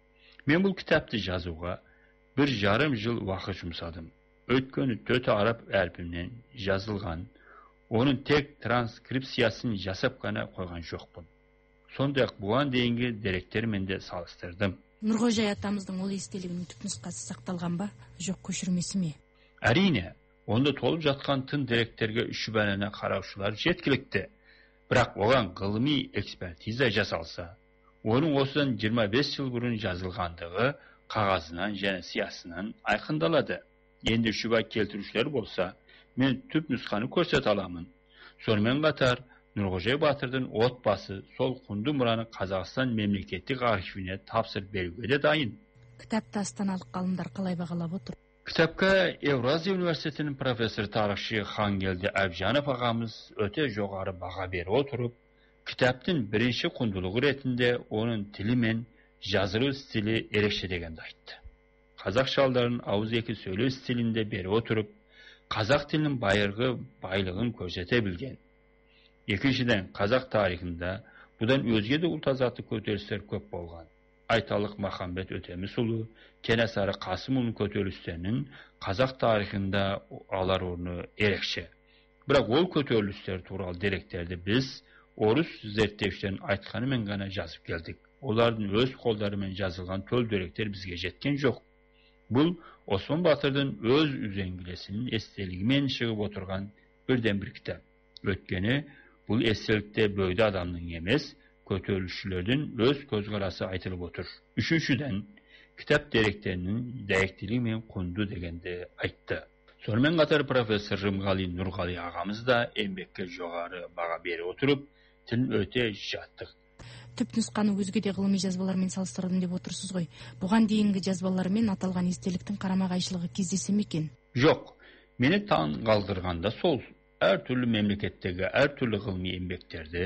Мен бул китапты жазууга bir жарым жыл убакыт жумсадым. Өткөнү төрт араб әрпинен жазылган. Onun tek transkripsiyasını жасап гана койгон жокпун. Сондай-ак буган дейинги деректермен де салыштырдым. Нуркожай атамыздын ол эстелигинин түпнускасы сакталган ба, жок көчүрмесими? Әрине, онда толуп жаткан тын деректерге үшүбанана караушулар жеткиликти. Бирок оган гылымий экспертиза жасалса, onun осудан жыйырма беш жыл бурун жазылгандыгы кагазынан жана сыясынан айкындалады. Энди үшүба келтирүүчүлөр болса, men tüp nüskhanı көрсөтө аламын. Сонымен қатар Нуркожай Батырдын отбасы сол Кунду Мураны Казакстан мемлекеттик архивине тапсырып берүүгө да дайын. Китапты астаналык калымдар калай багалап отур? Kitapka Евразия университетinin profesör tarihçi Xangeldi Abjanov ağamız öte jogary baga berip oturup, kitaptın birinci kunduluğu retinde onun tili men жазылуу stili erekçe degende aytты. Kazak şaldarın ağızdaki söylөө stilinde berip oturup, Kazak tilinin bayırgı baylığın körsete bilgen. Ekіншіден, Kazak tarihinde budan özge de ult azatlık kötörüsler köp bolgan. Aytalık Mahamet Ötemisulu, Kenesarı Kasım'ın kötörüslerinin Kazak tarihinde alar ornu erekçe. Bırak ol kötörüsler tural direklerde biz Orus zerttevçilerin aytkanı men gana жазып geldik. Onların öz kolları men жазılgan töl direkler bizge jetken yok. Bul Osman Batır'dın öz üzengilesinin esteligi men çıgıp oturgan birden bir kitap. Ötkeni bu estelikte böyde adamның emes, kötörülüşçülerden öz közgarası aytılıp otur. Üçüncüden, kitap direklerinin dayektiliği men kundu degende aytты. Sonымен қатар profesör Rımgali Nurgali ağamız da embekke jogary baga berip oturup, tilin öte jattık. Түп нусканы өзгө де кылымый жазбалар менен салыштырдым деп отурсуз ғой. Буган дейинги жазбалар менен аталган эстеликтин карама кайшылыгы кездесем экен? Жок. Мени таң калтырганда сол. Эр түрлүү мемлекеттеги эр түрлүү кылымый эмбектерде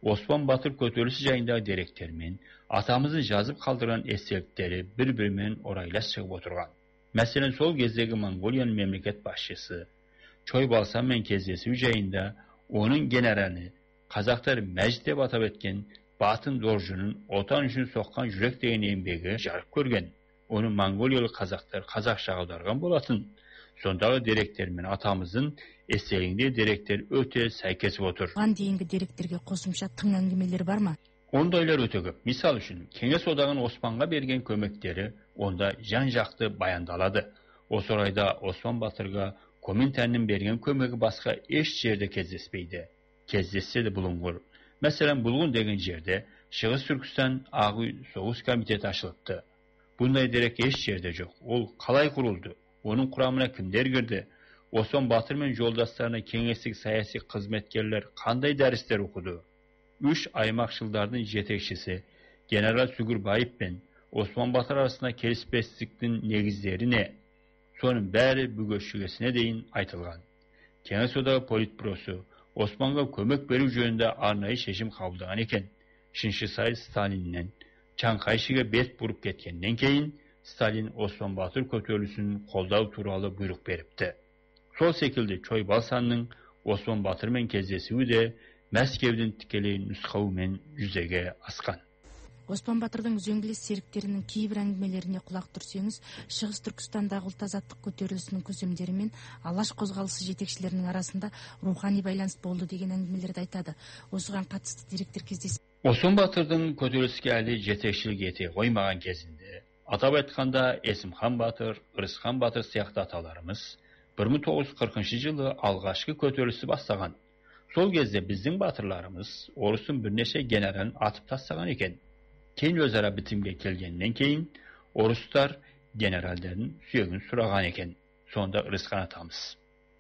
Osman Batır көтерілісі жайындағы деректермен атамыздың жазып қалдырған естеліктері бір-бірімен орайлас шығып отырған. Мәселен, сол кездегі Монғолияның мемлекет басшысы Чойбалсанмен кездесу жайында оның генералы қазақтар мәжит деп атап еткен Батын Доржының отан үшін соққан жүрек деген еңбегі жарық көрген. Оны монғолиялық қазақтар қазақша аударған болатын. Сондағы деректермен атамыздың естелігінде деректер өте сәйкесіп отыр. Оған дейінгі деректерге қосымша тың әңгімелер бар ма? Ондайлар өте көп. Мисал үшін, Кеңес одағының Османға берген көмектері онда жан-жақты баяндалады. Осы орайда Осман Батырға Коминтерннің берген көмегі басқа еш жерде кездеспейді. Кездессе де бұлыңғыр. Мәселен, Бұлғын деген жерде Шығыс Түркістан Ағүй соғыс комитеті ашылыпты. Бұндай дерек еш жерде жоқ. Ол қалай құрылды? Оның құрамына кімдер кірді? Осман Батыр мен жолдастарына кеңестік саяси қызметкерлер қандай дәрістер оқыды? Үш аймақшылдардың жетекшісі генерал Сүгірбаев пен Осман Батыр арасында келіспестіктің негіздері не? Соның бәрі бүгөшігесіне дейін айтылған. Кеңес одағы политбюросы Османға көмек беру жөнінде арнайы шешім қабылдаған екен. Шыншысай Сталиннен Чаңқайшыға бет бұрып кеткеннен кейін Сталин Осман Батыр көтерілісін қолдау туралы бұйрық беріпті. Сол секілді Чойбалсанның Осман Батырмен кездесуі де Мәскеудің тікелей нұсқауымен жүзеге асқан. Осман Батырдың үзеңгілес серіктерінің кейбір әңгімелеріне құлақ түрсеңіз, Шығыс Түркістандағы ұлт-азаттық көтерілісінің көсемдері мен Алаш қозғалысы жетекшілерінің арасында рухани байланыс болды деген әңгімелерді айтады. Осыған қатысты деректер кездесіп. Осман Батырдың көтеріліске әлі жетекшілік ете қоймаған кезінде, атап айтқанда Есімхан Батыр, Ырысхан Батыр сияқты аталарымыз бір мың тоғыз жүз қырқыншы жылы алғашқы көтерілісі бастаған. Сол кезде біздің батырларымыз орыстың бірнеше генералын атып тастаған екен. Кейін өзара бітімге келгеннен кейін орыстар генералдардың сүйегін сұраған екен. Сонда Ырысхан атамыз: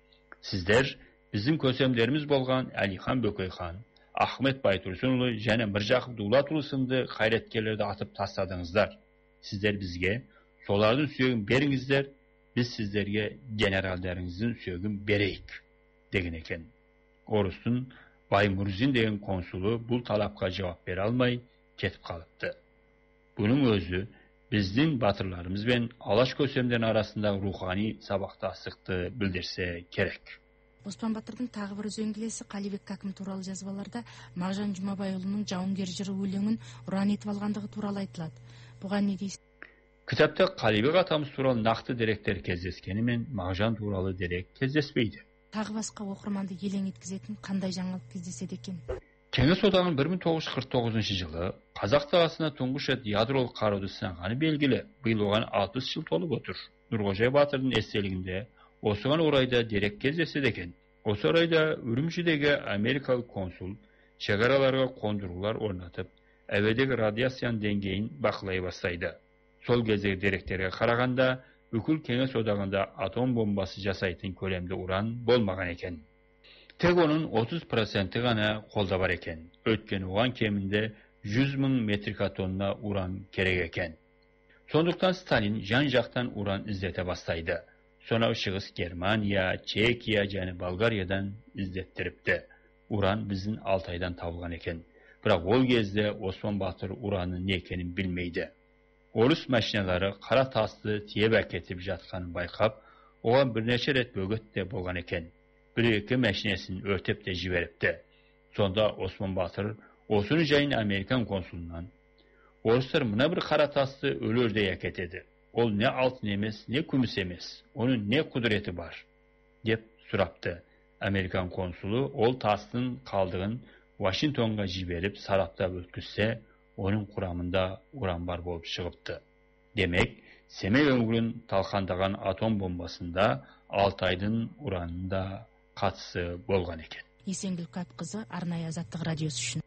сіздер біздің көсемдеріміз болған Әлихан Бөкейхан, Ахмет Байтұрсынұлы және Міржақып Дулатұлы сынды қайраткерлерді атып тастадыңыздар. Сіздер бізге солардың сүйегін беріңіздер, біз сіздерге генералдарыңыздың сүйегін берейік деген екен. Орыстың Баймұрзин деген консулы бұл талапқа жауап бере алмай кетіп қалыпты. Бұның өзі біздің батырларымыз бен алаш көсемдерінің арасындағы рухани сабақтастықты білдірсе керек. Осман Батырдың тағы бір үзеңгілесі Қалибек Кәкім туралы жазбаларда Мағжан Жұмабайұлының жауынгер жыры өлеңін ұран етіп алғандығы туралы айтылады. Бұған не дейсіз? Кітапта Қалибек атамыз туралы нақты деректер кездескенімен Мағжан туралы дерек кездеспейді. Тағы басқа оқырманды елең еткізетін қандай жаңалық кездеседі екен? Кеңес одағының бір мың тоғыз жүз қырық тоғызыншы жылы Қазақ даласына тұңғыш рет ядролық қаруды сынағаны белгілі. Биыл оған алпыс жыл толып отыр. Нұрғожа Батырдың естелігінде осыған орайда дерек кездеседі екен. Осы орайда Үрімшідегі америкалық консул шекараларға қондырғылар орнатып, әуедегі радиацияның деңгейін бақылай бастайды. Сол кездегі деректерге қарағанда бүкіл Кеңес одағында атом бомбасы жасайтын көлемді уран болмаған екен. Тек оның отыз проценті ғана қолда бар екен. Өткен оған кемінде жүз мың метрика тонна уран керек екен. Сондықтан Сталин жан-жақтан уран іздете бастайды. Сонау Шығыс Германия, Чехия және Болгариядан іздеттіріпті. Уран біздің Алтайдан табылған екен. Бірақ ол кезде Осман Батыр уранның не екенін білмейді. Орыс машиналары қара тасты тиеп әкетіп жатқанын байқап, оған бірнеше рет бөгет те болған екен. Бір-екі мәшинесін өртеп те жіберіпті. Сонда Осман Батыр осының жайын Американ консулынан: орыстар мына бір қара тасты өлердей әкетеді. Ол не алтын емес, не күміс емес. Оның не құдіреті бар? Деп сұрапты. Американ консулы ол тастың қалдығын Вашингтонға жіберіп сараптап өткізсе, оның құрамында уран бар болып шығыпты. Демек, Семей өңірін талқандаған атом бомбасында Алтайдың уранында қатысы болған екен. Есенгүл Кәпқызы, арнайы Азаттық радиосы үшін.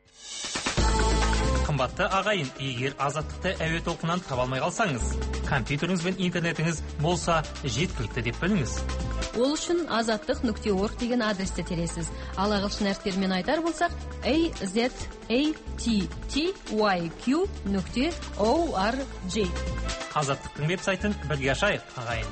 Қымбатты ағайын, егер Азаттықты әуе толқынынан таба алмай қалсаңыз, компьютеріңіз бен интернетіңіз болса жеткілікті деп біліңіз. Ол үшін азаттық нүкте орг деген адресті тересіз. Ал ағылшын әріптерімен айтар болсақ a z a t t y q нүкте org. Азаттықтың веб-сайтын бірге ашайық, ағайын.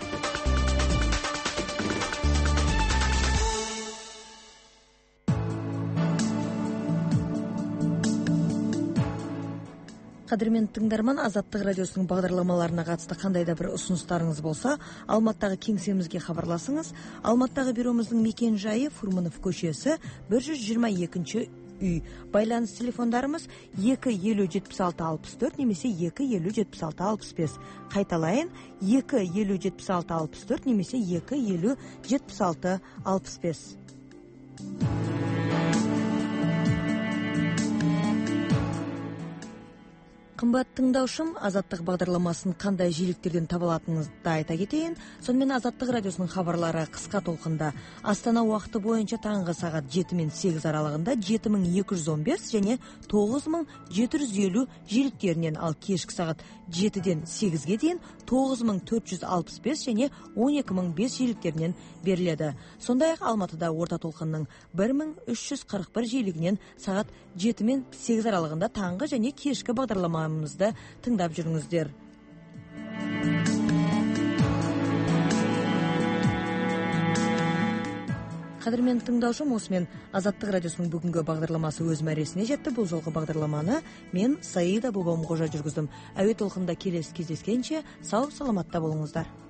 Кадірменді тыңдарман, Азаттық радиосының бағдарламаларына қатысты қандай да бір ұсыныстарыңыз болса, Алматтағы кеңсемізге хабарласыңыз. Алматтағы бюромыздың мекен жайы Фурманов көшесі бір жүз жиырма екінші үй. Байланыс телефондарымыз екі елу жетпіс алты алпыс төрт немесе екі елу жетпіс алты алпыс бес. Қайталайын, екі елу жетпіс алты алпыс төрт немесе екі елу жетпіс алты алпыс бес. Қымбат тыңдаушым, Азаттық бағдарламасын қандай жиіліктерден табылатыныңызды айта кетейін. Сонымен Азаттық радиосының хабарлары қысқа толқында Астана уақыты бойынша таңғы сағат жеті мен сегіз аралығында жеті мың екі жүз он бес және тоғыз мың жеті жүз елу жиіліктерінен, ал кешкі сағат жетіден сегізге дейін тоғыз мың төрт жүз алпыс бес және он екі мың бес жиіліктерінен беріледі. Сондай-ақ Алматыда орта толқынның бір мың үш жүз қырық бір жиілігінен сағат жеті мен сегіз аралығында таңғы және кешкі бағдарламамызды тыңдап жүріңіздер. Қадірменді тыңдаушым, осымен Азаттық радиосының бүгінгі бағдарламасы өз мәресіне жетті. Бұл жолғы бағдарламаны мен Саида Бобамқожа жүргіздім. Әуе толқында келесі кездескенше сау саламатта болыңыздар.